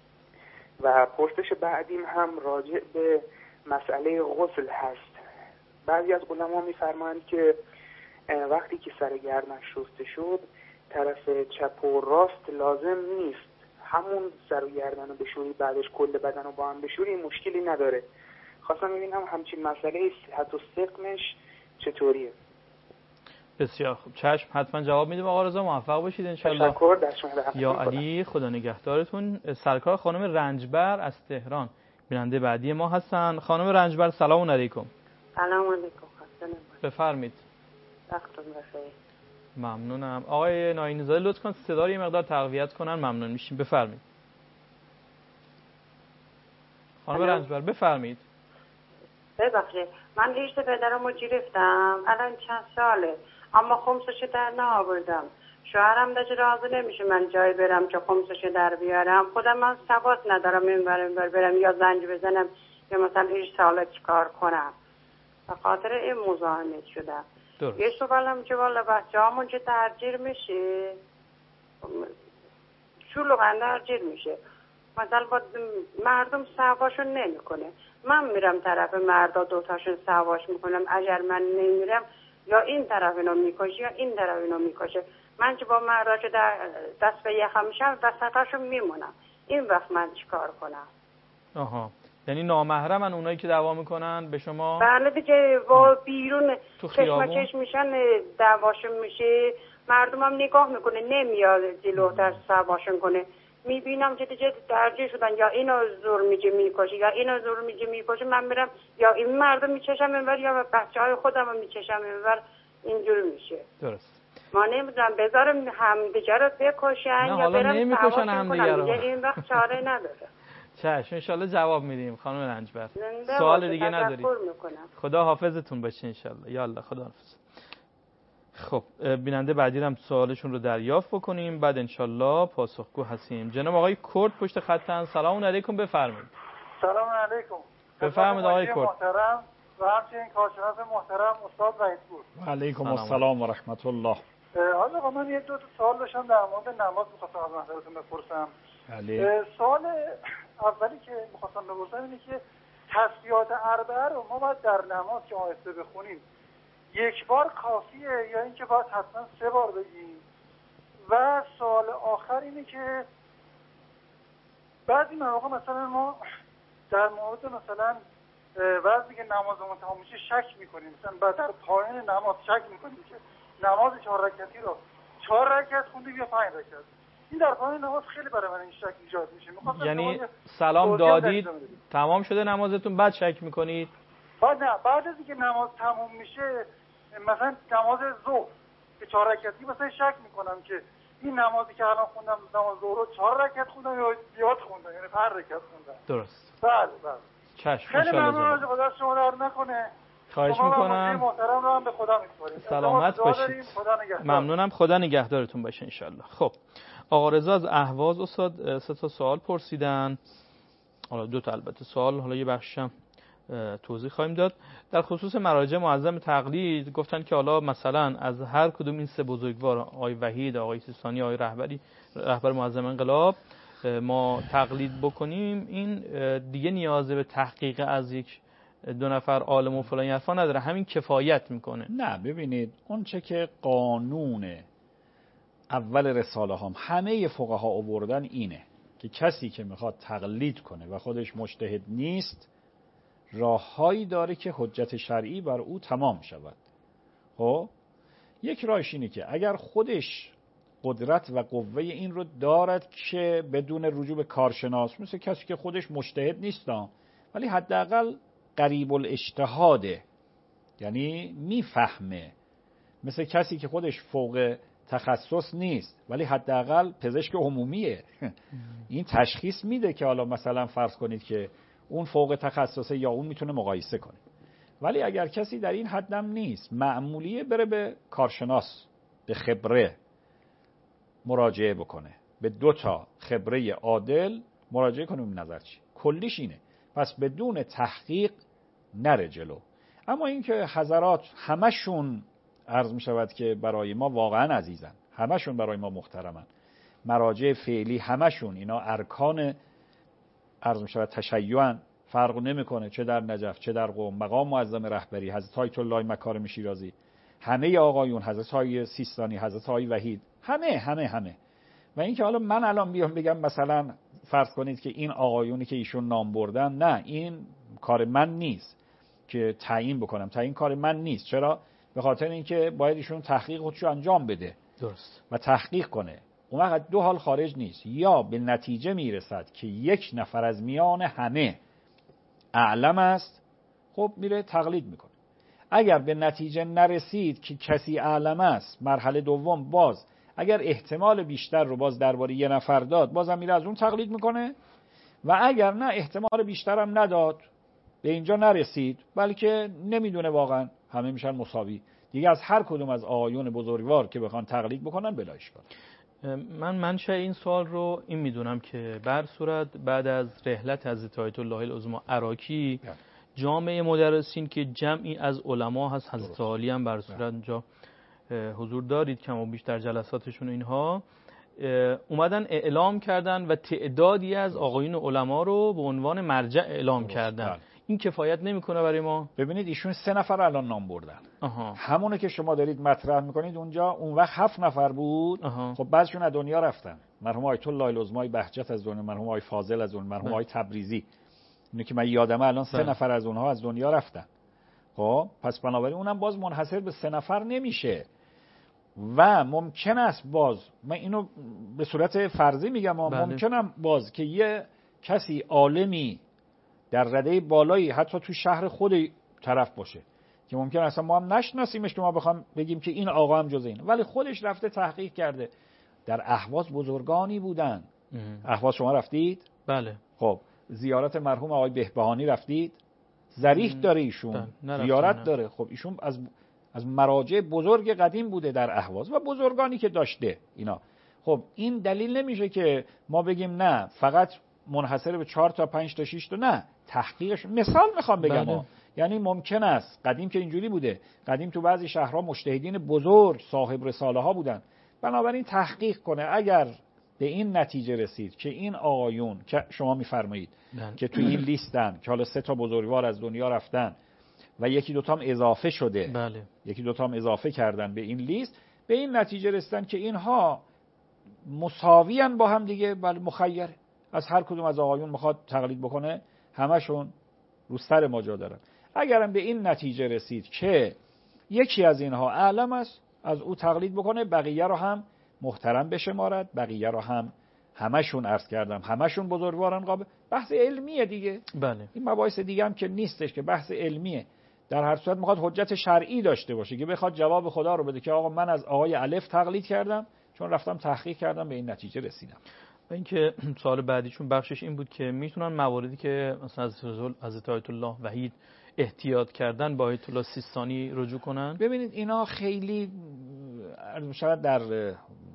و پرسش بعدیم هم راجع به مسئله غسل هست. بعضی از علما میفرمایند که وقتی که سر گردنش شسته شد طرف چپ و راست لازم نیست، همون سر و گردن رو بشوری بعدش کل بدن رو با هم بشوری مشکلی نداره. خواستم ببینم همچین مسئله صحت و سقمش چطوریه. بسیار خوب، چشم، حتما جواب میدیم آقا رضا. موفق باشید ان شاء الله. تشکر. در شما یا علی، خدا نگهدارتون. سرکار خانم رنجبر از تهران بیننده بعدی ما هستن خانم رنجبر. سلام علیکم. سلام علیکم. خسته نباشید. بفرمایید. وقتتون بخیر. ممنونم. آقای ناینی‌زاده لطف کن صدا رو یه مقدار تقویت کنن، ممنون میشیم. بفرمایید. خانم رنجبر بفرمایید. ببخشید من لیست پدرمو گرفتم الان چند ساله، اما خمسش در نآوردم. شوهرم دیگه راضی نمیشه من جای برم که خمسش در بیارم. خودم من ثبات ندارم این برم برم یا زنج بزنم یا مثلا هیچ ساله چیکار کنم. به خاطر این مزاحمت شدم. درست. یه سوالم که والا بچه‌هامون که درگیر میشه، شلوغن درگیر میشه، مثلا با مردم سواشون نمیکنه. من میرم طرف مردا دوتاشون سواش میکنم، اگر من نمیرم یا این طرف اینو میکشه یا این طرف اینو میکشه. من که با مردا که دست به یخم میشم وسطاشون میمونم. این وقت من چیکار کنم؟ آها، یعنی نامحرمن اونایی که دعوا میکنن به شما؟ بله دیگه، با بیرون چشمکش میشن دعواشون میشه، مردم هم نگاه میکنه نمیاد جلوتر سواشون کنه. میبینم که دیگه درگیر شدن، یا اینو زور میگه میکشه یا اینو زور میگه میکشه، من میرم یا این مردم میچشم اینور یا بچه های خودم رو میچشم اینور، اینجور میشه. درست. ما نمیدونم بذارم همدیگه رو بکشن یا برم سواشون کنم، دیگه این وقت چاره نداره. چشم، انشالله جواب میدیم خانم رنجبر. سوال دیگه نداری؟ خدا حافظتون باشه انشالله. یالا خدا حافظ. خب بیننده بعدی هم سوالشون رو دریافت بکنیم، بعد انشالله پاسخگو هستیم. جناب آقای کرد پشت خطن. سلام علیکم، بفرمایید. سلام علیکم. بفرمایید آقای کرد. محترم و همچنین کارشناس محترم استاد وحیدپور. و علیکم السلام و رحمت الله. حالا من یه دو تا سوال داشتم در مورد نماز می‌خواستم از حضرتتون بپرسم. بله. سوال اولی که می‌خواستم بپرسم اینه که تسبیحات اربعه رو ما باید در نماز که آهسته بخونیم یک بار کافیه یا اینکه باید حتما سه بار بگیم؟ و سوال آخر اینه که بعضی مواقع مثلا ما در مورد مثلا وقتی که نمازمون تمام میشه شک میکنیم، مثلا بعد در پایان نماز شک میکنیم که نماز چهار رکعتی رو چهار رکعت خوندیم یا پنج رکعت. این در پایان نماز خیلی برای من این شک ایجاد میشه. یعنی سلام دادید تمام شده نمازتون بعد شک میکنید؟ بعد نه، بعد از اینکه نماز تموم میشه مثلا نماز ظهر که چهار رکعتی مثلا شک میکنم که این نمازی که الان خوندم نماز ظهر رو چهار رکعت خوندم یا زیاد خوندم، یعنی پنج رکعت خوندم. درست. بله بله. چشم. خیلی ممنون از خدا شما در نکنه. خواهش میکنم. محترم رو هم به خدا میسپاریم. سلامت باشید. ممنونم، خدا نگهدارتون باشه ان شاء الله. خب آقا رضا از اهواز استاد سه تا سوال پرسیدن. حالا دو تا البته سوال، حالا یه بخشم توضیح خواهیم داد. در خصوص مراجع معظم تقلید گفتن که حالا مثلا از هر کدوم این سه بزرگوار، آقای وحید، آقای سیستانی، آقای رهبری، رهبر معظم انقلاب، ما تقلید بکنیم، این دیگه نیاز به تحقیق از یک دو نفر عالم و فلان حرفا نداره، همین کفایت میکنه. نه ببینید اون چه که قانون اول رساله هم همه فقها آوردن اینه که کسی که میخواد تقلید کنه و خودش مجتهد نیست راههایی داره که حجت شرعی بر او تمام شود. خب یک راهش اینه که اگر خودش قدرت و قوه این رو دارد که بدون رجوع به کارشناس، مثل کسی که خودش مجتهد نیست ولی حداقل قریب الاجتهاده، یعنی میفهمه، مثل کسی که خودش فوق تخصص نیست ولی حداقل پزشک عمومیه، این تشخیص میده که حالا مثلا فرض کنید که اون فوق تخصصه یا اون میتونه مقایسه کنه. ولی اگر کسی در این حدم نیست، معمولیه، بره به کارشناس، به خبره مراجعه بکنه، به دو تا خبره عادل مراجعه کنه. این نظر چی؟ کلیش اینه. پس بدون تحقیق نره جلو. اما اینکه حضرات همشون عرض می شود که برای ما واقعا عزیزن، همشون برای ما محترمن، مراجع فعلی همشون اینا ارکان عرض می شود تشیعن، فرق نمیکنه چه در نجف چه در قم، مقام معظم رهبری، حضرت آیت الله مکارم شیرازی، همه آقایون، حضرت های سیستانی، حضرت های وحید، همه همه همه. و اینکه حالا من الان بیام بگم مثلا فرض کنید که این آقایونی که ایشون نام بردن، نه، این کار من نیست که تعیین بکنم، تعیین کار من نیست. چرا؟ به خاطر اینکه باید ایشون تحقیق خودشو انجام بده. درست. و تحقیق کنه. اون وقت دو حال خارج نیست، یا به نتیجه میرسد که یک نفر از میان همه اعلم است، خب میره تقلید میکنه. اگر به نتیجه نرسید که کسی اعلم است، مرحله دوم باز اگر احتمال بیشتر رو باز درباره یه نفر داد، بازم میره از اون تقلید میکنه. و اگر نه احتمال بیشتر هم نداد، به اینجا نرسید، بلکه نمیدونه واقعا، همه میشن مساوی دیگه. از هر کدوم از آقایون بزرگوار که بخوان تقلید بکنن بلا اشکال. من منشأ این سوال رو این میدونم که بر صورت بعد از رحلت حضرت آیت الله العظمی عراقی، جامعه مدرسین که جمعی از علما هست، حضرت عالی هم بر صورت اونجا حضور دارید کم و بیش در جلساتشون، اینها اومدن اعلام کردن و تعدادی از آقایون علما رو به عنوان مرجع اعلام کردن. این کفایت نمیکنه برای ما؟ ببینید ایشون سه نفر الان نام بردن. آها. همونه که شما دارید مطرح میکنید اونجا اون وقت هفت نفر بود. آها. خب بعضشون از دنیا رفتن. مرحوم آیت الله العظمی بهجت از دنیا، مرحوم آقای فاضل از دنیا، مرحوم آقای تبریزی، اینو که من یادمه الان سه نفر از اونها از دنیا رفتن. خب پس بنابراین اونم باز منحصر به سه نفر نمیشه و ممکن است باز، من اینو به صورت فرضی میگم، بله. ممکنم باز که یه کسی عالمی در رده بالایی حتی تو شهر خود طرف باشه که ممکن اصلا ما هم نشناسیمش که ما بخوام بگیم که این آقا هم جز این، ولی خودش رفته تحقیق کرده. در اهواز بزرگانی بودن. اهواز شما رفتید؟ بله. خب زیارت مرحوم آقای بهبهانی رفتید؟ ظریف داره ایشون، زیارت نه. داره. خب ایشون از از مراجع بزرگ قدیم بوده در اهواز و بزرگانی که داشته اینا. خب این دلیل نمیشه که ما بگیم نه فقط منحصر به چهار تا پنج تا شش تا، نه، تحقیقش. مثال میخوام بگم بله. یعنی ممکن است قدیم که اینجوری بوده، قدیم تو بعضی شهرها مجتهدین بزرگ صاحب رساله ها بودن، بنابراین تحقیق کنه. اگر به این نتیجه رسید که این آقایون که شما میفرمایید بله. که تو این لیستن که حالا سه تا بزرگوار از دنیا رفتن و یکی دوتا هم اضافه شده، بله. یکی دوتا هم اضافه کردن به این لیست، به این نتیجه رسیدن که اینها مساویان با هم دیگه، بله مخیره، از هر کدوم از آقایون میخواد تقلید بکنه، همشون رو سر ما جا دارن. اگرم به این نتیجه رسید که یکی از اینها اعلم است، از او تقلید بکنه، بقیه رو هم محترم بشمارد، بقیه رو هم همشون عرض کردم همشون بزرگوارن قابل. بحث علمیه دیگه. بله. این مباحث دیگه هم که نیستش، که بحث علمیه. در هر صورت میخواد حجت شرعی داشته باشه که بخواد جواب خدا رو بده که آقا من از آقای الف تقلید کردم چون رفتم تحقیق کردم به این نتیجه رسیدم. و اینکه سوال بعدیشون بخشش این بود که میتونن مواردی که مثلا از حضرت آیت الله وحید احتیاط کردن با آیت الله سیستانی رجوع کنن؟ ببینید اینا خیلی شاید در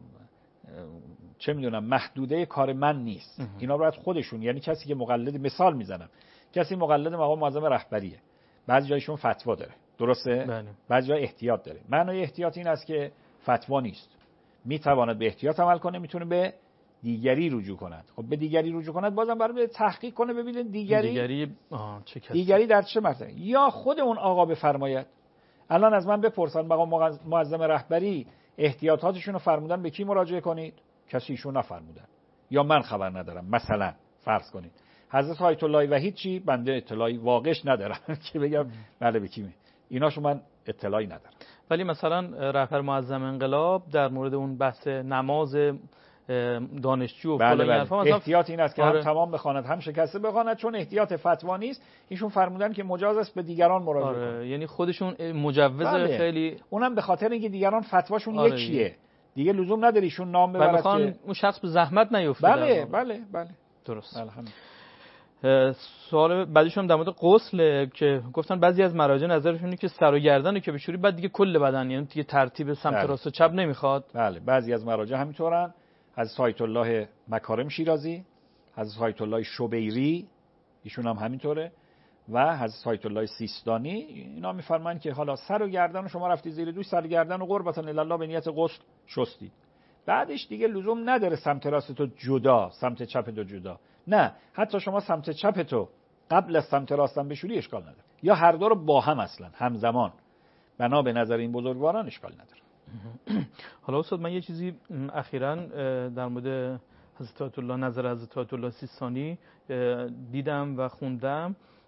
چه میدونم محدوده کار من نیست. اینا باید خودشون، یعنی کسی که مقلد، مثال میزنم، کسی مقلد مقام معظم رهبریه، بعضی جایشون فتوا داره، درسته؟ بله. بعضی جای احتیاط داره. معنای احتیاط این است که فتوا نیست، میتواند به احتیاط عمل کنه، میتونه به دیگری رجوع کند. خب به دیگری رجوع کند بازم برای تحقیق کنه ببینید دیگری دیگری آه چه کسی؟ دیگری در چه مرتبه، یا خود اون آقا بفرماید. الان از من بپرسن مقام معظم رهبری احتیاطاتشون رو فرمودن به کی مراجعه کنید؟ کسی ایشون نفرمودن یا من خبر ندارم. مثلا فرض کنید حضرت آیت الله وحید چی؟ بنده اطلاعی واقعش ندارم که بگم بله به کی می. ایناشو من اطلاعی ندارم. ولی مثلا رهبر معظم انقلاب در مورد اون بحث نماز دانشجو و بله بله. مثلا احتیاط این است که آره. هم تمام بخواند هم شکسته بخواند، چون احتیاط فتوا نیست. ایشون فرمودن که مجاز است به دیگران مراجعه آره. کنند. یعنی خودشون مجوز بله. خیلی، اونم به خاطر اینکه دیگران فتواشون آره. یکیه دیگه، لزوم نداره ایشون نام ببرد که اون شخص به زحمت نیفته. بله بله بله درست. بله. سوال بعدیشون در مورد غسل که گفتن بعضی از مراجع نظرشون اینه که سر و گردن که بشوری بعد دیگه کل بدن، یعنی دیگه ترتیب سمت بله. راست و چپ نمیخواد. بله بعضی از مراجع همینطورن. حضرت آیت الله مکارم شیرازی، حضرت آیت الله شبیری ایشون هم همینطوره و حضرت آیت الله سیستانی، اینا میفرمایند که حالا سر و گردن شما رفتی زیر دوش، سر و گردن و قربتا الله به نیت غسل شستی، بعدش دیگه لزوم نداره سمت راست تو جدا سمت چپ تو جدا، نه حتی شما سمت چپ تو قبل از سمت راستم بشوری اشکال نداره، یا هر دو رو با هم اصلا همزمان، بنا به نظر این بزرگواران اشکال نداره. حالا استاد من یه چیزی اخیراً در مورد حضرت آیت الله، نظر حضرت آیت الله سیستانی دیدم و خوندم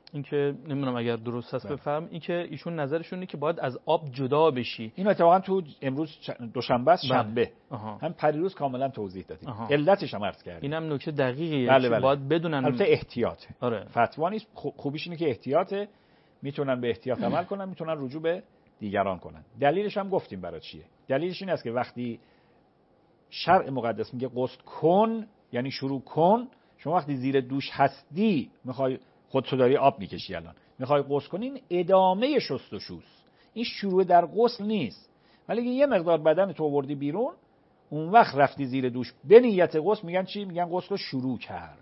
اینکه نمیدونم اگر درست هست بفهم، اینکه ایشون نظرشون اینه که باید از آب جدا بشی. این اتفاقا تو امروز دوشنبه است، شنبه آها. هم پریروز کاملا توضیح دادیم، علتش هم عرض کردیم. اینم نکته دقیقیه. بله بله. باید بدونن البته احتیاطه. آره. فتوا نیست، خوبیش اینه که احتیاطه، میتونن به احتیاط عمل کنن، میتونن رجوع به دیگران کنن. دلیلش هم گفتیم برای چیه. دلیلش این است که وقتی شرع مقدس میگه غسل کن یعنی شروع کن، شما وقتی زیر دوش هستی میخوای خودتو داری آب میکشی، الان میخوای غسل کنی، این ادامه شستشوست، این شروع در غسل نیست. ولی اگه یه مقدار بدن تو آوردی بیرون، اون وقت رفتی زیر دوش به نیت غسل، میگن چی؟ میگن غسل رو شروع کرد.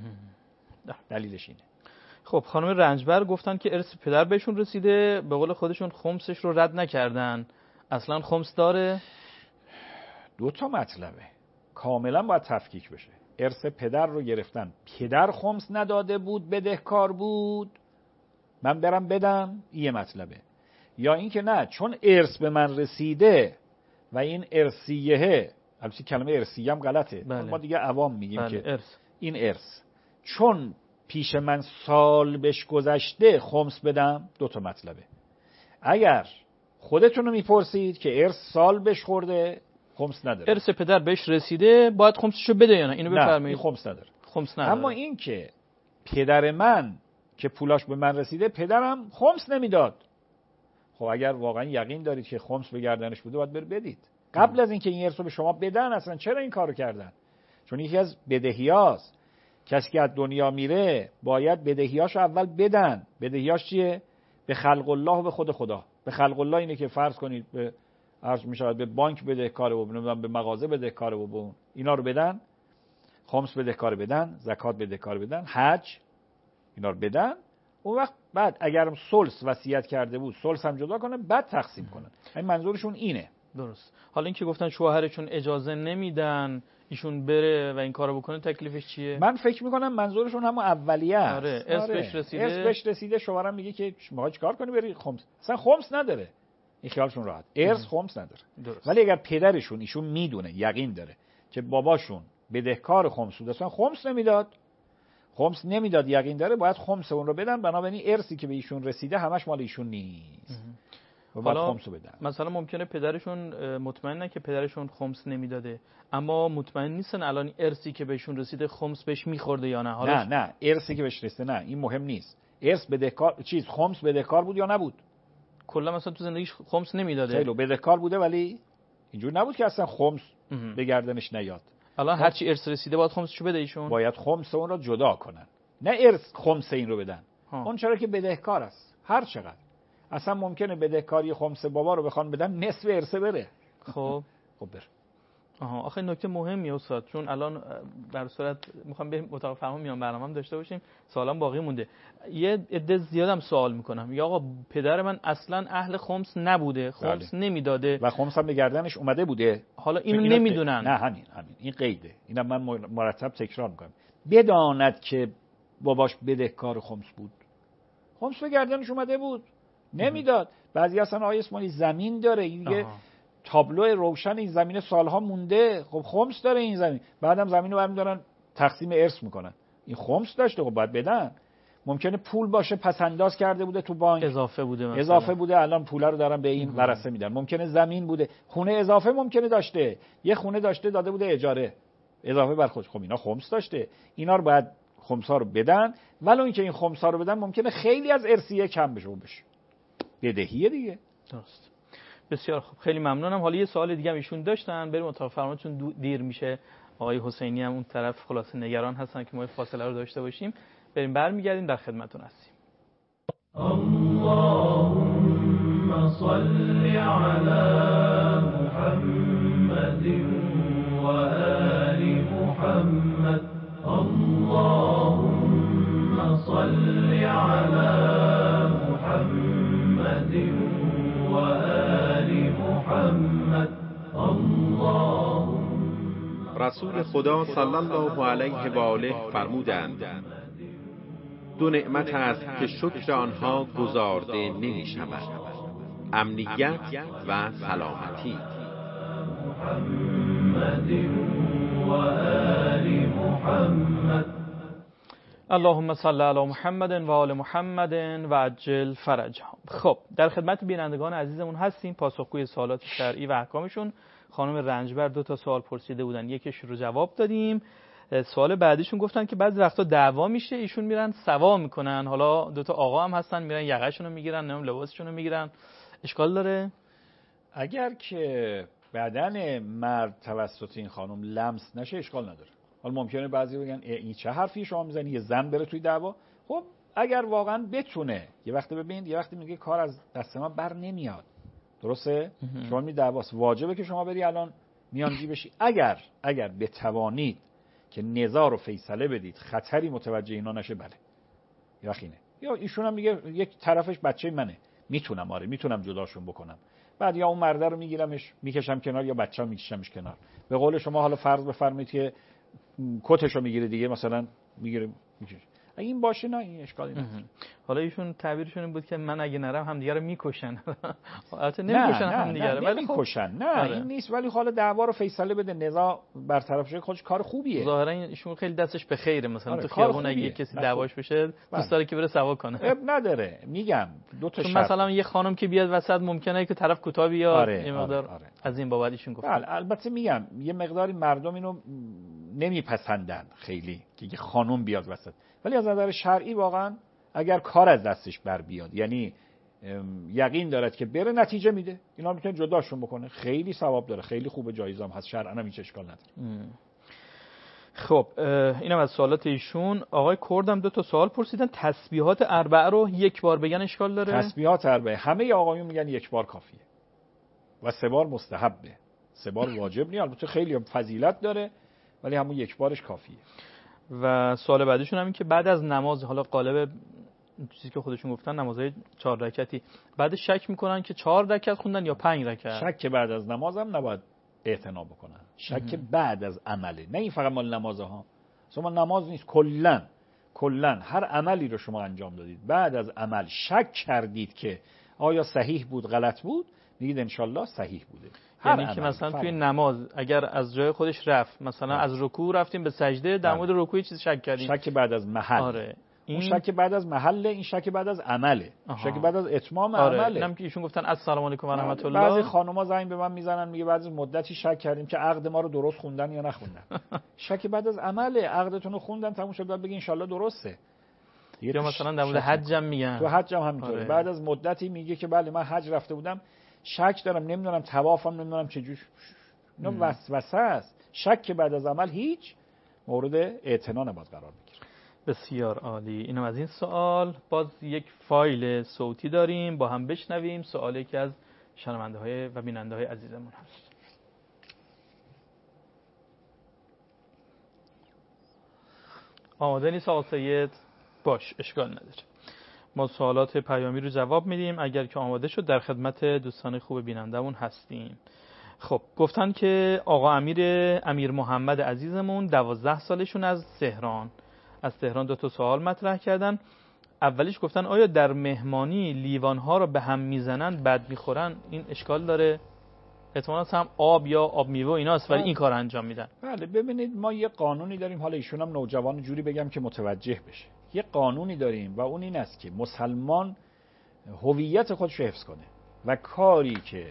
دلیلش اینه. خب خانم رنجبر گفتن که ارث پدر بهشون رسیده، به قول خودشون خمسش رو رد نکردن. اصلا خمس داره؟ دو تا مطلبه، کاملا باید تفکیک بشه. ارث پدر رو گرفتن، پدر خمس نداده بود، بدهکار بود، من برم بدم، یه مطلبه. یا اینکه نه، چون ارث به من رسیده و این ارثیه، البته کلمه ارثیه هم غلطه، بله. ما دیگه عوام میگیم بله. که ارث. این ارث چون پیش من سال بهش گذشته خمس بدم، دو تا مطلبه. اگر خودتون رو میپرسید که ارث سال بهش خورده، خمس نداره. ارث پدر بهش رسیده، باید خمسشو بده یا نه؟ اینو بفرمایید. نه، این خمس نداره. خمس نداره. اما این که پدر من که پولاش به من رسیده، پدرم خمس نمیداد. خب اگر واقعا یقین دارید که خمس به گردنش بوده، باید بر بدید. قبل از اینکه این ارث رو به شما بدن، اصلا چرا این کارو کردن؟ چون یکی از بدهیاست. کسی که از دنیا میره باید بدهیاشو اول بدن. بدهیاش چیه؟ به خلق الله و به خود خدا. به خلق الله اینه که فرض کنید به عرض میشود به بانک بدهکاره و نمیدونم به مغازه بدهکاره و به اینا رو بدن، خمس بدهکار بدن، زکات بدهکار بدن، حج اینا رو بدن. اون وقت بعد اگرم ثلث وصیت کرده بود، ثلث هم جدا کنه، بعد تقسیم کنن. این منظورشون اینه. درست. حالا اینکه گفتن شوهرشون اجازه نمیدن ایشون بره و این کارو بکنه، تکلیفش چیه؟ من فکر میکنم منظورشون همون اولیه است. آره، ارث بهش رسیده. ارث بهش رسیده، شوهرم میگه که شما چیکار کنی بری خمس. اصلا خمس نداره. این خیالشون راحت. ارث خمس نداره. درست. ولی اگر پدرشون ایشون میدونه، یقین داره که باباشون بدهکار خمس بود، اصلا خمس نمیداد. خمس نمیداد، یقین داره باید خمس اون رو بدن، بنابراین ارثی که به ایشون رسیده همش مال ایشون نیست. حالا خمسو بدن. مثلا ممکنه پدرشون مطمئنن که پدرشون خمس نمیداده، اما مطمئن نیستن الان ارثی که بهشون رسیده خمس بهش میخورده یا نه. حالا نه نه، ارثی که بهش رسیده نه، این مهم نیست. ارث بدهکار چیز خمس بدهکار بود یا نبود؟ کلا مثلا تو زندگیش خمس نمیداده. خیلی بدهکار بوده، ولی اینجور نبود که اصلا خمس به گردنش نیاد. الان هر چی ارث رسیده باید خمسشو بده ایشون. باید خمس اون رو جدا کنن، نه ارث خمس این رو بدن. ها. اون چرا که بدهکار است، هر چقدر. اصلا ممکنه بدهکاری خمس بابا رو بخوان بدن، نصف ارث بره. خب خب بر آها آخه نکته مهمی استاد، چون الان در صورت میخوام به اتاق فهم میام برنامه‌ام داشته باشیم، سوالام باقی مونده. یه عده زیادم سوال میکنم، یا آقا پدر من اصلا اهل خمس نبوده، خمس بله. نمیداده و خمس هم به گردنش اومده بوده، حالا اینو نمیدونن. نه همین همین این قیده. اینم من مرتب تکرار میکنم. بداند که باباش بدهکار خمس بود، خمس به گردنش اومده بود، نمیداد. بعضی اصلا آقای اسماعیلی زمین داره، این دیگه تابلو روشن، این زمین سالها مونده، خب خمس داره این زمین، بعدم زمین رو برمی‌دارن تقسیم ارث میکنن. این خمس داشته، خب باید بدن. ممکنه پول باشه پس انداز کرده بوده تو بانک، اضافه بوده مثلا. اضافه بوده، الان پول رو دارن به این ورثه میدن. ممکنه زمین بوده، خونه اضافه ممکنه داشته، یه خونه داشته داده بوده اجاره، اضافه بر خودش، خب اینا خمس داشته، اینا رو باید خمس‌ها رو بدن. ولو اینکه این خمس‌ها رو بدن ممکنه خیلی از ارثیه کم بشه بشه. بدهیه دیگه. درست. بسیار خوب، خیلی ممنونم. حالا یه سوال دیگه هم ایشون داشتن، بریم اتاق فرمانتون دیر میشه. آقای حسینی هم اون طرف خلاصه نگران هستن که ما فاصله رو داشته باشیم. بریم برمیگردیم، در خدمتتون هستیم. اللهم صل علی محمد و آل محمد. اللهم صل علی محمد و آل محمد. رسول خدا صلی الله علیه و آله فرمودند دو نعمت است که شکر آنها گزارده نمی شود: امنیت و سلامتی. محمد و آل محمد. اللهم صل علی محمد و آل محمد و عجل فرجهم. خب در خدمت بینندگان عزیزمون هستیم، پاسخگوی سوالات شرعی و احکامشون. خانم رنجبر دو تا سوال پرسیده بودن، یکیش رو جواب دادیم. سوال بعدیشون گفتن که بعضی وقتا دعوا میشه، ایشون میرن سوا میکنن، حالا دو تا آقا هم هستن، میرن یقهشون رو میگیرن، نمیدونم لباسشون رو میگیرن، اشکال داره؟ اگر که بدن مرد توسط این خانم لمس نشه اشکال نداره. حالا ممکنه بعضی بگن این چه حرفی شما میزنی، یه زن بره توی دعوا. خب اگر واقعا بتونه، یه وقتی ببین یه وقتی میگه کار از دست من بر نمیاد، درسته؟ شما می دعواست، واجبه که شما بری الان میانجی بشی. اگر اگر بتوانید که نزاع رو فیصله بدید، خطری متوجه اینا نشه، بله یا خینه. یا ایشون هم میگه یک طرفش بچه منه، میتونم آره میتونم جداشون بکنم، بعد یا اون مرده رو میگیرمش میکشم کنار یا بچه‌مو میکشمش کنار. به قول شما حالا فرض بفرمایید که کتشو میگیره دیگه، مثلا میگیره میکشه، اگه این باشه نه این اشکالی نداره. حالا ایشون تعبیرشون این بود که من اگه نرم هم دیگه رو میکشن. البته نمیکشن هم دیگه رو، ولی میکشن. نه آره. این نیست، ولی حالا دعوا رو فیصله بده، نزاع برطرف شه، خودش کار خوبیه. ظاهرا ایشون خیلی دستش به خیره، مثلا آره. تو خیابون اگه کسی دعواش بشه دوست داره که بره سوا کنه. اب نداره. میگم دو تا شرط. مثلا یه خانم که بیاد وسط ممکنه که طرف کوتاه بیاد، آره. یه مقدار آره. آره. از این بابت ایشون گفت. بله البته میگم یه مقداری مردم اینو نمیپسندن خیلی که خانم بیاد وسط، ولی از نظر شرعی واقعا اگر کار از دستش بر بیاد، یعنی یقین دارد که بره، نتیجه میده، اینا میتونه جداشون بکنه، خیلی ثواب داره، خیلی خوبه، جایزه هم هست، شرعاً هم هیچ اشکال نداره. خب اینم از سوالات ایشون. آقای کردم دو تا سوال پرسیدن، تسبیحات اربعه رو یک بار بگن اشکال داره؟ تسبیحات اربعه همه آقایون میگن یک بار کافیه و سه بار مستحبه، سه بار واجب نیست، البته خیلی هم فضیلت داره ولی همون یک بارش کافیه. و سوال بعدیشون هم این که بعد از نماز، حالا قالب چیزی که خودشون گفتن نمازهای چهار رکعتی، بعد شک میکنن که چهار رکعت خوندن یا پنج رکعت. شک بعد از نماز هم نباید اعتنا بکنن، شک بعد از عمله، نه این فقط مال نمازها. شما نماز نیست، کلا کلا هر عملی رو شما انجام دادید بعد از عمل شک کردید که آیا صحیح بود غلط بود، میگید انشالله صحیح بوده. یعنی که مثلا توی نماز اگر از جای خودش رفت، مثلا آه. از رکوع رفتیم به سجده، در مورد رکوع چیز شک کردیم، شک بعد از محل. آره. این اون شک بعد از محله، این شک بعد از عمله. آها. شک بعد از اتمام آره. عمله. اینم که ایشون گفتن السلام علیکم و رحمت الله. بعضی خانم‌ها زنگ به من میزنن میگه بعد از مدتی شک کردیم که عقد ما رو درست خوندن یا نخوندن. شک بعد از عمله، عقدتون رو خوندن تموم شد، بعد بگین ان شاءالله درسته. یا مثلا در مورد حج هم میگن، تو حج هم همینطوره. آره. بعد از مدتی میگه که بله من حج رفته بودم، شک دارم، نمیدونم طوافم نمیدونم چه جوش، اینا وسوسه است. شک بعد از عمل هیچ مورد اعتنا نباید قرار بگیره. بسیار عالی. اینم از این سوال. باز یک فایل صوتی داریم، با هم بشنویم سوالی که از شنونده های و بیننده های عزیزمون هست. آماده نیست آقا سید؟ باش، اشکال نداره. ما سوالات پیامی رو جواب میدیم، اگر که آماده شد در خدمت دوستان خوب بینندمون هستیم. خب گفتن که آقا امیر امیر محمد عزیزمون دوازده سالشون از تهران از تهران دو تا سوال مطرح کردن. اولیش گفتن آیا در مهمانی لیوان‌ها رو به هم میزنن بعد میخورن، این اشکال داره؟ احتمالاً هم آب یا آب میوه ایناست ولی این کار انجام میدن. بله ببینید ما یه قانونی داریم، حالا ایشون هم نوجوان جوری بگم که متوجه بشه. یه قانونی داریم و اون این است که مسلمان هویت خودش رو حفظ کنه و کاری که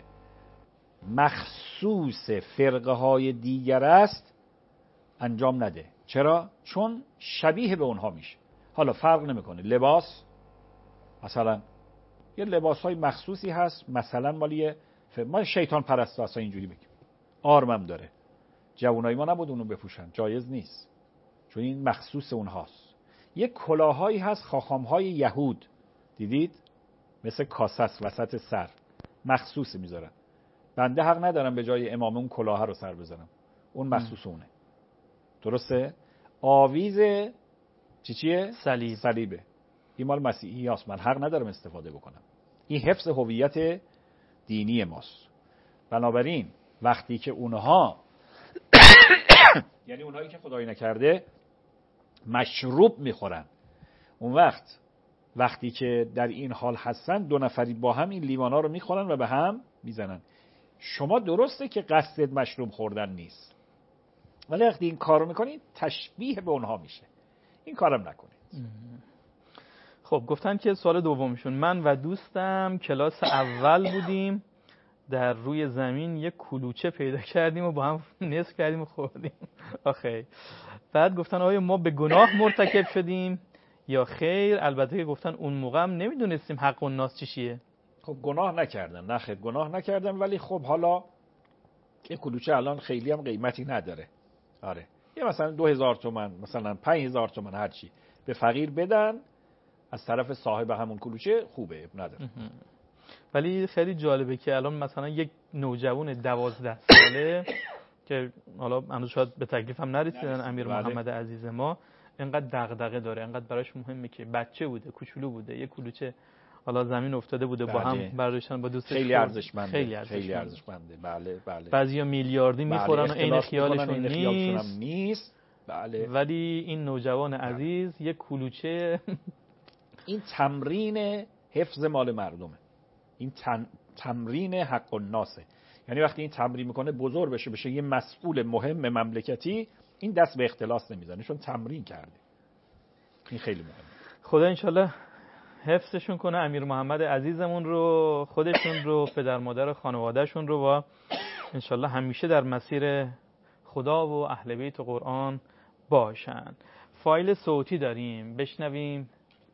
مخصوص فرقه های دیگر است انجام نده. چرا؟ چون شبیه به اونها میشه. حالا فرق نمیکنه، لباس مثلا یه لباس های مخصوصی هست، مثلا مالی ما شیطان پرست اصلا اینجوری بگیم، آرمم داره، جوانای ما نبود اونو بپوشن، جایز نیست چون این مخصوص اونهاست. یه کلاهایی هست خاخامهای یهود، دیدید مثل کاسس وسط سر، مخصوص میذارن. بنده حق ندارم به جای امام اون کلاه رو سر بزنم، اون مخصوص اونه. درسته؟ آویز چی چیه؟ صلیب. صلیبه. این مال مسیحی هست، من حق ندارم استفاده بکنم. این حفظ هویت دینی ماست. بنابراین وقتی که اونها یعنی اونهایی که خدایی نکرده مشروب میخورن، اون وقت وقتی که در این حال هستن دو نفری با هم این لیوانا رو میخورن و به هم میزنن. شما درسته که قصد مشروب خوردن نیست، ولی وقتی این کار رو میکنید تشبیه به اونها میشه. این کارم نکنید. خب گفتن که سوال دومشون، من و دوستم کلاس اول بودیم، در روی زمین یک کلوچه پیدا کردیم و با هم نصف کردیم و خوردیم. آخه بعد گفتن آیا ما به گناه مرتکب شدیم یا خیر؟ البته که گفتن اون موقع هم نمیدونستیم حق الناس چیه. خب گناه نکردن، نه خیر گناه نکردن، ولی خب حالا یک کلوچه الان خیلی هم قیمتی نداره. آره یه مثلا دو هزار تومن، مثلا پنج هزار تومن، هر چی به فقیر بدن از طرف صاحب همون کلوچه خوبه، اب نداره. ولی خیلی جالبه که الان مثلا یک نوجوان دوازده ساله که حالا هنوز شاید به تکلیف هم نرسیدن، امیر محمد عزیز ما، اینقدر دغدغه داره، اینقدر براش مهمه که بچه بوده، کوچولو بوده، یک کلوچه حالا زمین افتاده بوده با هم برداشتن با دوستش، خیلی ارزشمنده، خیلی ارزشمنده، ارزشمنده. بله بله. بعضیا میلیاردی میخورن و عین خیالشون نیست. نیست. بله. ولی این نوجوان عزیز بله. یک کلوچه این تمرین حفظ مال مردمه، این تن... تمرین حق الناسه. یعنی وقتی این تمرین میکنه بزرگ بشه بشه یه مسئول مهم مملکتی، این دست به اختلاس نمیزنه چون تمرین کرده. این خیلی مهمه. خدا انشالله حفظشون کنه امیر محمد عزیزمون رو، خودشون رو، پدر مادر خانوادهشون رو، و انشالله همیشه در مسیر خدا و اهل بیت و قرآن باشن. فایل صوتی داریم، بشنویم.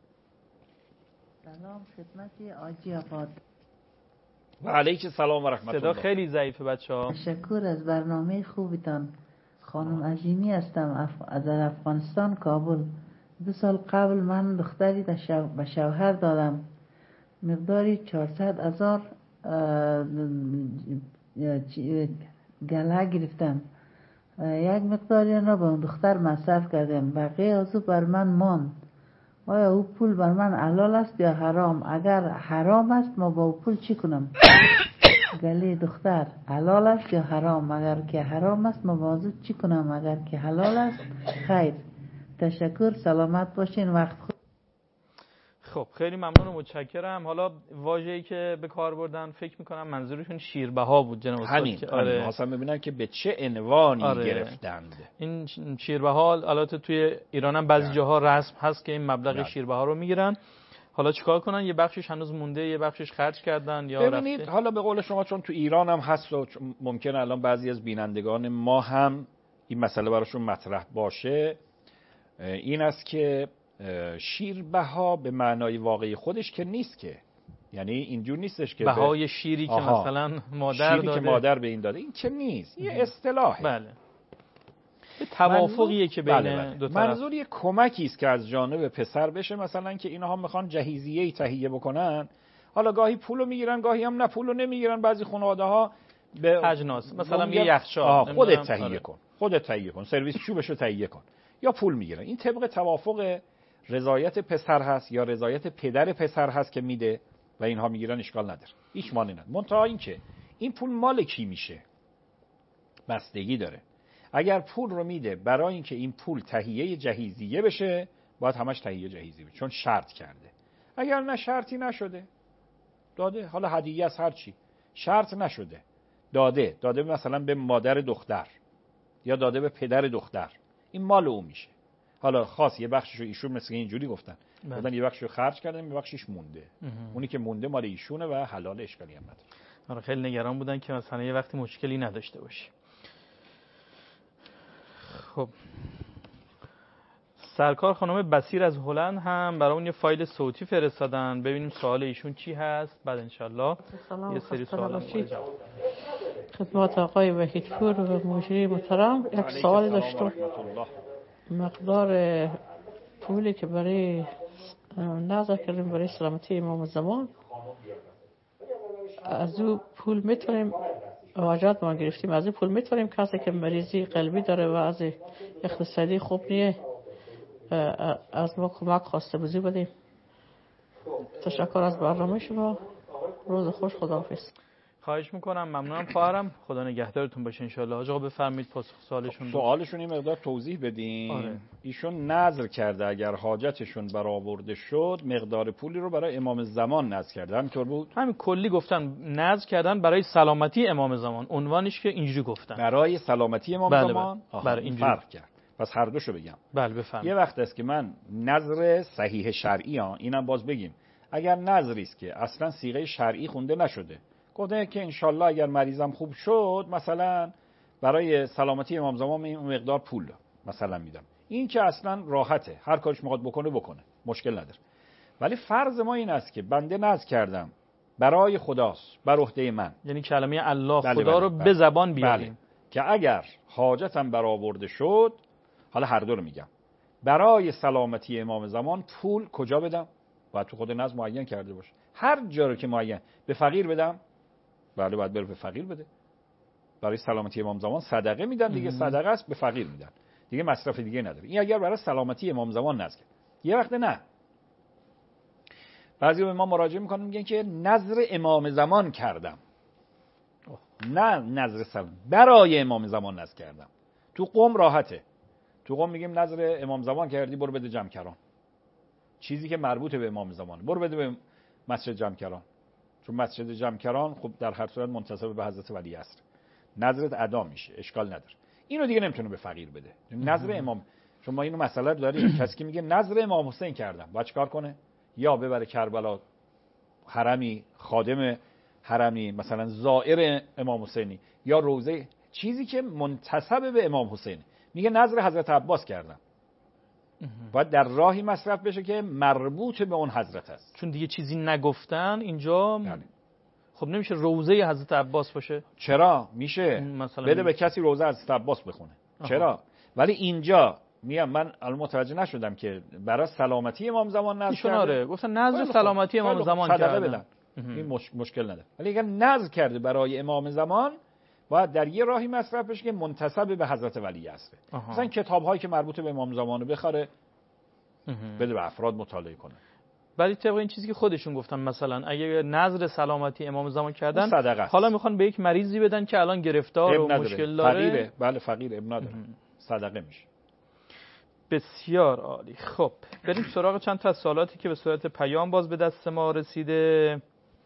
سلام خدمت آجی آباد. و علیک سلام و رحمت الله. صدا خیلی ضعیفه بچه‌ها. تشکر از برنامه خوبتان. خانم عظیمی هستم اف... از افغانستان، کابل. دو سال قبل من دختری به شو... شوهر دادم، مقداری چهارصد هزار گله گرفتم، یک مقداری را به اون دختر مصرف کردم، بقیه از او بر من ماند. آیا او پول بر من حلال است یا حرام؟ اگر حرام است ما با او پول چی کنم؟ گله دختر حلال است یا حرام؟ اگر که حرام است ما با او چی کنم؟ اگر که حلال است خیر. تشکر، سلامت باشین، وقت خود. خب خیلی ممنون و متشکرم. حالا واژه‌ای که به کار بردن فکر می‌کنم منظورشون شیربها بود جناب استاد. همین که آره می‌خواستم ببینم که به چه عنوانی آره. گرفتند این شیربها. البته توی ایران هم بعضی جاها رسم هست که این مبلغ نه. شیربها رو میگیرن. حالا چیکار کنن؟ یه بخشش هنوز مونده، یه بخشش خرج کردن یا ببینید رفته. حالا به قول شما چون تو ایران هم هست و ممکنه الان بعضی از بینندگان ما هم این مسئله براشون مطرح باشه، این است که شیربها به معنای واقعی خودش که نیست، که یعنی اینجور نیستش که بهای به... شیری که مثلا مادر شیری داده، که مادر به این داده، این که نیست، یه اصطلاحه. بله. یه توافقیه که بین بله بله. دو طرف. منظور یه کمکی است که از جانب پسر بشه، مثلا که اینها میخوان جهیزیه‌ای تهیه بکنن، حالا گاهی پولو میگیرن گاهی هم نه پولو نمیگیرن، بعضی خانواده‌ها به اجناس مثلا یه یخچال خودت تهیه آره. کن خودت تهیه کن سرویس چوبشو تهیه کن، یا پول میگیرن. این طبق توافق رضایت پسر هست یا رضایت پدر پسر هست که میده و اینها میگیرن، اشکال نداره، هیچ مانعی نداره. منتها این که این پول مال کی میشه بستگی داره. اگر پول رو میده برای اینکه این پول تهیه جهیزیه بشه، باید همش تهیه جهیزیه بشه چون شرط کرده. اگر نه شرطی نشده داده، حالا هدیه از هر چی، شرط نشده داده داده مثلا به مادر دختر یا داده به پدر دختر، این مال او میشه. حالا خاص یه بخششو ایشون مثل اینجوری گفتن گفتن یه بخششو خرج کردن، یه بخشش مونده. اه. اونی که مونده مال ایشونه و حلال، اشکالی هم نداره. آره خیلی نگران بودن که مثلا یه وقتی مشکلی نداشته باشه. خب سرکار خانم بصیر از هلند هم برامون یه فایل صوتی فرستادن، ببینیم سوال ایشون چی هست، بعد انشالله یه سری سوال خدمت آقای وحیدپور و مجری محترم. یک سوال داشتم، مقدار پولی که برای نظر کردیم برای سلامتی امام زمان، از او پول میتونیم واجد ما گرفتیم، از این پول میتونیم کسی که مریضی قلبی داره و از اقتصادی خوب نیه از ما کمک خواسته بزی بدیم. تشکر از برنامه شما، روز خوش، خداحافظ. خواهش میکنم، ممنونم خواهرم، خدا نگهدارتون باشه انشالله. آقا بفرمایید پاسخ سوالشون. سوالشون این مقدار توضیح بدیم. آره. ایشون نذر کرده اگر حاجتشون برآورده شد مقدار پولی رو برای امام زمان نذر کرده، همینطور بود؟ همین کلی گفتن نذر کردن برای سلامتی امام زمان، عنوانش که اینجوری گفتن برای سلامتی امام بله زمان. برای اینجوری فرق کرد. پس هر دوشو بگم. بله بفرمایید. یه وقت است که من نظر صحیح شرعی ها، اینم باز بگیم، اگر نظری است که اصلا صیغه شرعی خونده نشده، گفته که انشالله اگر مریضم خوب شد مثلا برای سلامتی امام زمان این مقدار پول مثلا میدم، این که اصلا راحته، هر کارش میخواد بکنه بکنه، مشکل نداره. ولی فرض ما این است که بنده نذر کردم برای خداست، بر عهده من، یعنی کلمه الله بله خدا بله رو بله. به زبان بیاریم. بله. که اگر حاجتم برآورده شد، حالا هر دو رو میگم، برای سلامتی امام زمان پول کجا بدم؟ باید تو خود نظم معین کرده باشه. هر جا رو که معین، به فقیر بدم، بله باید بره به فقیر بده. برای سلامتی امام زمان صدقه میدن دیگه، صدقه است به فقیر میدن دیگه، مصرف دیگه نداره. این اگر برای سلامتی امام زمان نذر. یه وقت نه، بعضی به ما مراجعه میکنن میگن که نظر امام زمان کردم، نه نظر سلام، برای امام زمان نذر کردم. تو قم راحته، تو قم میگیم نظر امام زمان کردی برو بده جمکران، چیزی که مربوط به امام زمان، برو بده به مسجد جمکران، چون مسجد جمکران خب در هر صورت منتسب به حضرت ولی عصر، نظرت ادا میشه، اشکال نداره. اینو دیگه نمیتونه به فقیر بده. نظر امام، چون ما اینو مسئله داریم، کسی که میگه نظر امام حسین کردم، باید چیکار کنه؟ یا ببره کربلا حرمی، خادم حرمی، مثلا زائر امام حسینی، یا روزه، چیزی که منتسب به امام حسین. میگه نظر حضرت عباس کردم، باید در راهی مصرف بشه که مربوط به اون حضرت است، چون دیگه چیزی نگفتن اینجا. بله. خب نمیشه روزه حضرت عباس باشه؟ چرا میشه؟ مثلا بده به کسی روزه حضرت عباس بخونه. آها. چرا؟ ولی اینجا میگم من الان متوجه نشدم که برای سلامتی امام زمان نذر کرده. آره گفتن نذر سلامتی امام زمان صدقه بدن، این مش... مشکل نداره. ولی اگر نذر کرده برای امام زمان، باید در یه راهی مصرف بشه که منتسب به حضرت ولی عصر. مثلا کتاب‌هایی که مربوط به امام زمان بخره، بده به افراد مطالعه کنه. ولی طبق این چیزی که خودشون گفتن، مثلا اگه نظر سلامتی امام زمان کردن، حالا میخوان به یک مریضی بدن که الان گرفتار و مشکل داره، فقیره، بله فقیر، اب نداره، صدقه میشه. بسیار عالی. خب بریم سراغ چند تا از سوالاتی که به صورت پیام باز به دست ما رسیده.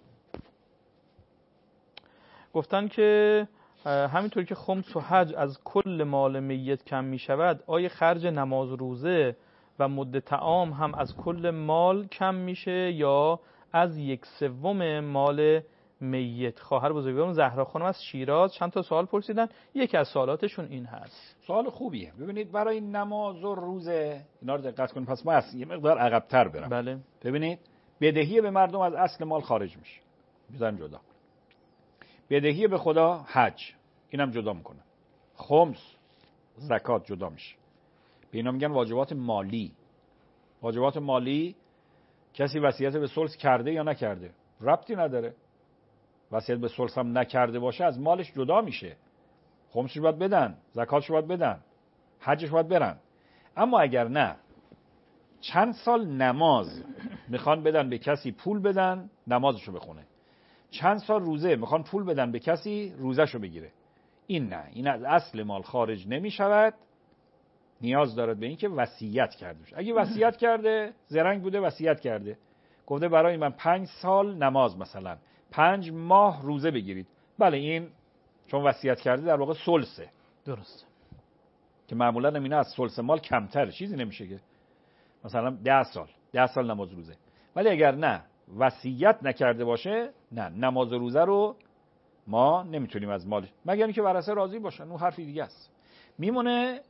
گفتن که همینطور که خمس و حج از کل مال میت کم می شود، آیا خرج نماز روزه و مد طعام هم از کل مال کم میشه یا از یک سوم مال میت؟ خواهر بزرگوارم زهرا خانم از شیراز چند تا سوال پرسیدن، یکی از سوالاتشون این هست. سوال خوبیه. ببینید برای نماز و روزه اینا رو دقت کنید، پس ما از یه مقدار عقب‌تر برم. بله. ببینید بدهی به مردم از اصل مال خارج میشه، میذارن جدا. بدهی به خدا حج، اینم جدا میکنه. خمس زکات جدا میشه. به اینا میگن واجبات مالی. واجبات مالی کسی وصیت به ثلث کرده یا نکرده ربطی نداره، وصیت به ثلث هم نکرده باشه از مالش جدا میشه. خمسش باید بدن، زکاتش باید بدن، حجش باید برن. اما اگر نه، چند سال نماز میخوان بدن به کسی پول بدن نمازشو بخونه، چند سال روزه میخوان پول بدن به کسی روزهشو بگیره، این نه، این از اصل مال خارج نمیشود. نیاز دارد به این که وصیت کرده باشه. اگه وصیت کرده، زرنگ بوده وصیت کرده، گفته برای من پنج سال نماز مثلا پنج ماه روزه بگیرید، بله این چون وصیت کرده در واقع ثلثه. درسته. که معمولا نمینه از ثلث مال کمتره، چیزی نمیشه که مثلا ده سال ده سال نماز روزه. ولی اگر نه وصیت نکرده باشه، نه نماز روزه رو ما نمیتونیم از مالش، مگر اینکه ورثه راضی باشن، اون حرفی دیگه است. میمونه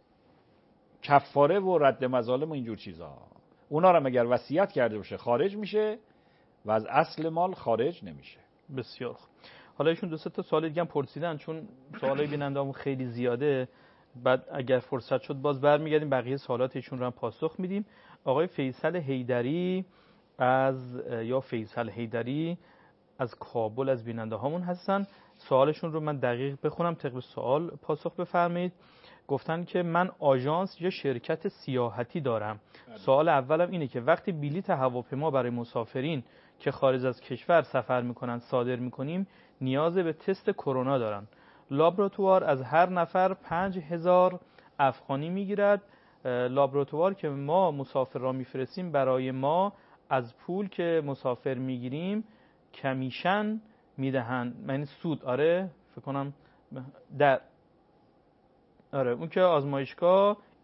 کفاره و رد مظالم و اینجور چیزا، اونا رو مگر وصیت کرده باشه خارج میشه و از اصل مال خارج نمیشه. بسیار خوب. حالا ایشون دو سه تا سوال دیگه هم پرسیدن، چون سوالای بیننده‌مون خیلی زیاده، بعد اگر فرصت شد باز برمیگردیم بقیه سوالات ایشون رو هم پاسخ میدیم. آقای فیصل حیدری از یا فیصل حیدری از کابل از بیننده هامون هستن. سوالشون رو من دقیق بخونم طبق سوال پاسخ بفرمایید. گفتن که من آژانس یا شرکت سیاحتی دارم. سوال اولم اینه که وقتی بلیط هواپیما برای مسافرین که خارج از کشور سفر میکنن صادر میکنیم، نیاز به تست کرونا دارن. لابراتوار از هر نفر پنج هزار افغانی میگیرد. لابراتوار که ما مسافر را میفرستیم برای ما از پول که مسافر میگیریم کمیشن میدهن، یعنی سود. آره فکر کنم در آره اون که آزمایشگاه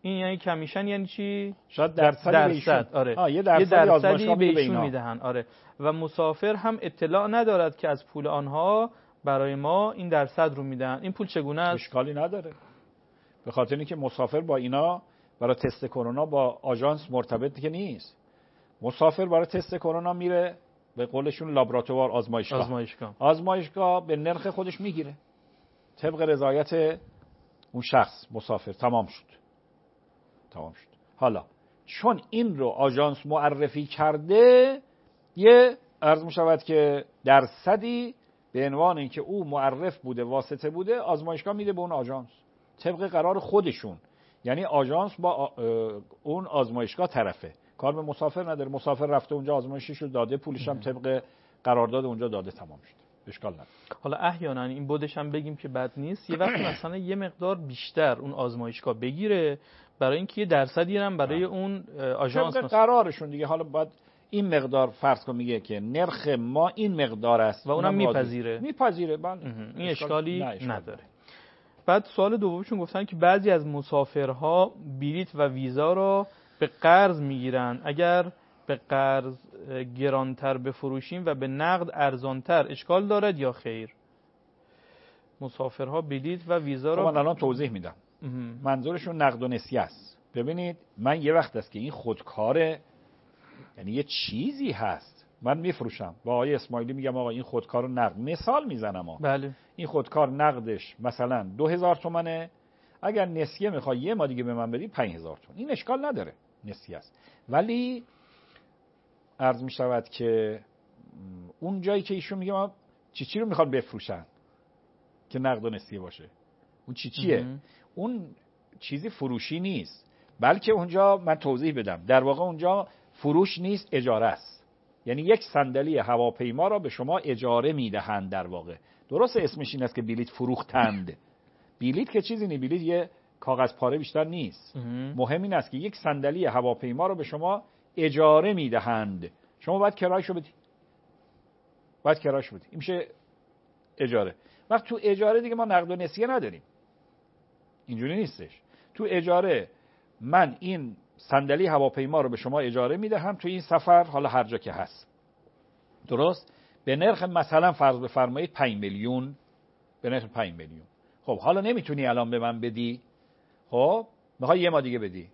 این یعنی کمیشن یعنی چی؟ شاید درصد درصد آره. آه، یه درصدی, درصدی درصدی به ایشون به میدهن آره. و مسافر هم اطلاع ندارد که از پول آنها برای ما این درصد رو میدن. این پول چگونه است؟ اشکالی نداره. به خاطر اینکه مسافر با اینا برای تست کرونا با آژانس مرتبط که نیست. مسافر برای تست کرونا میره به قولشون لابراتوار آزمایشگاه. آزمایشگاه آزمایشگاه به نرخ خودش میگیره طبق رضایت اون شخص مسافر. تمام شد تمام شد. حالا چون این رو آژانس معرفی کرده یه عرض می‌شود که درصدی به عنوان اینکه او معرف بوده واسطه بوده آزمایشگاه میده به اون آژانس طبق قرار خودشون. یعنی آژانس با اون آزمایشگاه طرفه، کار به مسافر نداره. مسافر رفته اونجا آزمایشش رو داده، پولش هم طبق قرارداد اونجا داده، تمام شد، اشکال نداره. حالا احیانا این بودش هم بگیم که بد نیست یه وقت مثلا یه مقدار بیشتر اون آزمایشگاه بگیره برای اینکه یه درصدی هم برای اون آژانس طبق قرارشون دیگه. حالا باید این مقدار فرض کن میگه که نرخ ما این مقدار است و اونم میپذیره میپذیره بله، این اشکالی نه اشکال نداره. بعد سوال دومشون گفتن که بعضی از مسافرها بلیط و ویزا را به قرض میگیرن، اگر به قرض گرانتر بفروشیم و به نقد ارزانتر اشکال دارد یا خیر؟ مسافرها بلیط و ویزا را من الان توضیح میدم. منظورشون نقد و نسیه است. ببینید من یه وقت است که این خودکاره، یعنی یه چیزی هست من میفروشم با آقای اسماعیلی میگم آقا این خودکار نقد، مثال میزنم آقا بله. این خودکار نقدش مثلا دو هزار تومنه، اگر نسیه میخوای یه ما دیگه به من بدی پنج هزار تومن، این اشکال نداره، نسیه است. ولی عرض میشود که اون جایی که ایشون میگه ما چی چی رو میخواد بفروشن که نقد و نسیه باشه، اون چی چیه؟ اون چیزی فروشی نیست، بلکه اونجا من توضیح بدم در واقع اونجا فروش نیست، اجاره است. یعنی یک صندلی هواپیما را به شما اجاره میدهند در واقع. درست اسمش این است که بلیط فروختند. بلیط که چیزی نی، بلیط یه کاغذ پاره بیشتر نیست. مهم این است که یک صندلی هواپیما را به شما اجاره میدهند، شما باید کرایه‌شو بدی، باید کرایه‌شو بدی، این میشه اجاره. وقت تو اجاره دیگه ما نقد و نسیه نداریم، اینجوری نیستش. تو اجاره من این صندلی هواپیما رو به شما اجاره میدهم تو این سفر، حالا هر جا که هست، درست؟ به نرخ مثلا فرض بفرمایید پنج میلیون، به نرخ پنج میلیون. خب حالا نمیتونی الان به من بدی، خب میخوای یه ما دیگه بدی،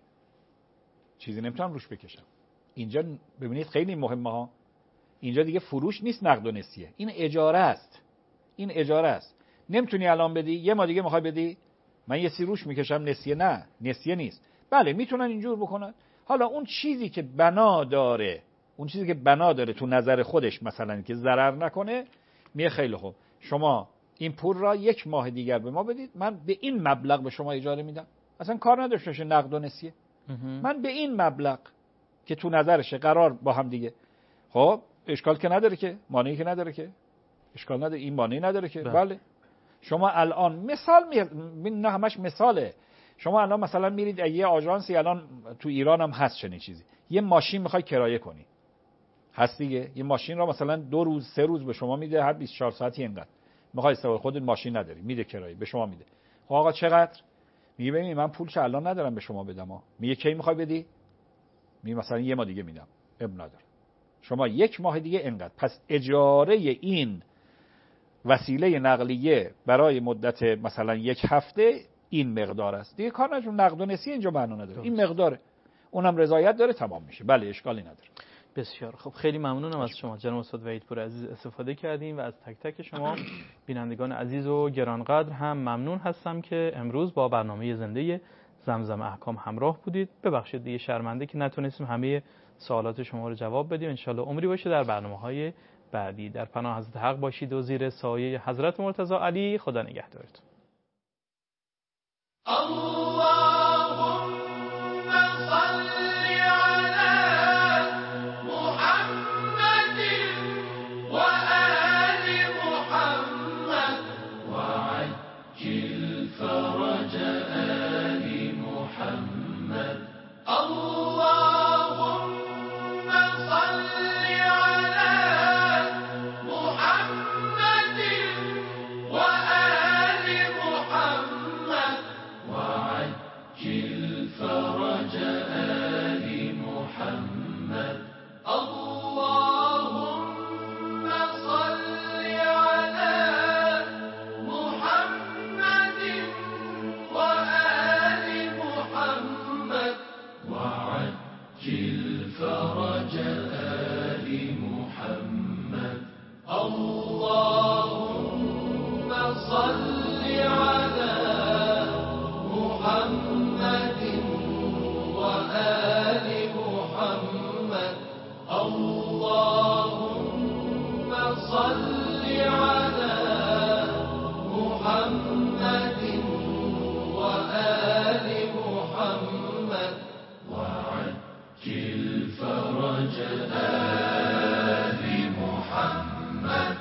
چیزی نمیتونم روش بکشم. اینجا ببینید خیلی مهمه ها، اینجا دیگه فروش نیست، نقد و نسیه، این اجاره است، این اجاره است. نمیتونی الان بدی، یه ما دیگه میخوای بدی، من یه سی روش میکشم، نسیه نه، نسیه نیست. بله میتونن اینجور بکنن. حالا اون چیزی که بنا داره، اون چیزی که بنا داره تو نظر خودش مثلا که ضرر نکنه، میگه خیلی خوب شما این پول را یک ماه دیگر به ما بدید، من به این مبلغ به شما اجاره میدم، اصلا کار نداشته باشه نقد و نسیه، من به این مبلغ که تو نظرشه قرار با هم دیگه. خب اشکال که نداره که، مانعی که نداره که، اشکال نداره، این مانعی نداره که. بله, بله. شما الان مثال می... نه همش مثاله، شما الان مثلا میرید یه آژانسی الان تو ایران هم هست چنین چیزی، یه ماشین میخوای کرایه کنی، هست دیگه، یه ماشین را مثلا دو روز سه روز به شما میده، هر بیست و چهار ساعتی اینقدر میخوای استفاده، خودت ماشین نداری، میده کرایه به شما میده. خب آقا چقدر؟ میگه ببین من پولش الان ندارم به شما بدم. ها میگه کی میخوای بدی؟ میگه مثلا یه ماه دیگه میدم. اب نداره، شما یک ماه دیگه اینقدر. پس اجاره این وسیله نقلیه برای مدت مثلا یک هفته این مقدار است دیگه، کار نجون نقد و نسیه اینجا معنا نداره، این مقداره، اونم رضایت داره، تمام میشه. بله اشکالی نداره. بسیار خب، خیلی ممنونم از شما جناب استاد وحید پور عزیز، استفاده کردیم و از تک تک شما بینندگان عزیز و گرانقدر هم ممنون هستم که امروز با برنامه زنده زمزم احکام همراه بودید. ببخشید دیگه شرمنده که نتونستیم همه سوالات شما رو جواب بدیم، ان شاءالله عمری باشه در برنامه‌های بعدی. در پناه حضرت حق باشید و زیر سایه حضرت مرتضی علی. خدا نگهدارتون. Wow. صل على محمد وآل محمد وعجل فرج آل محمد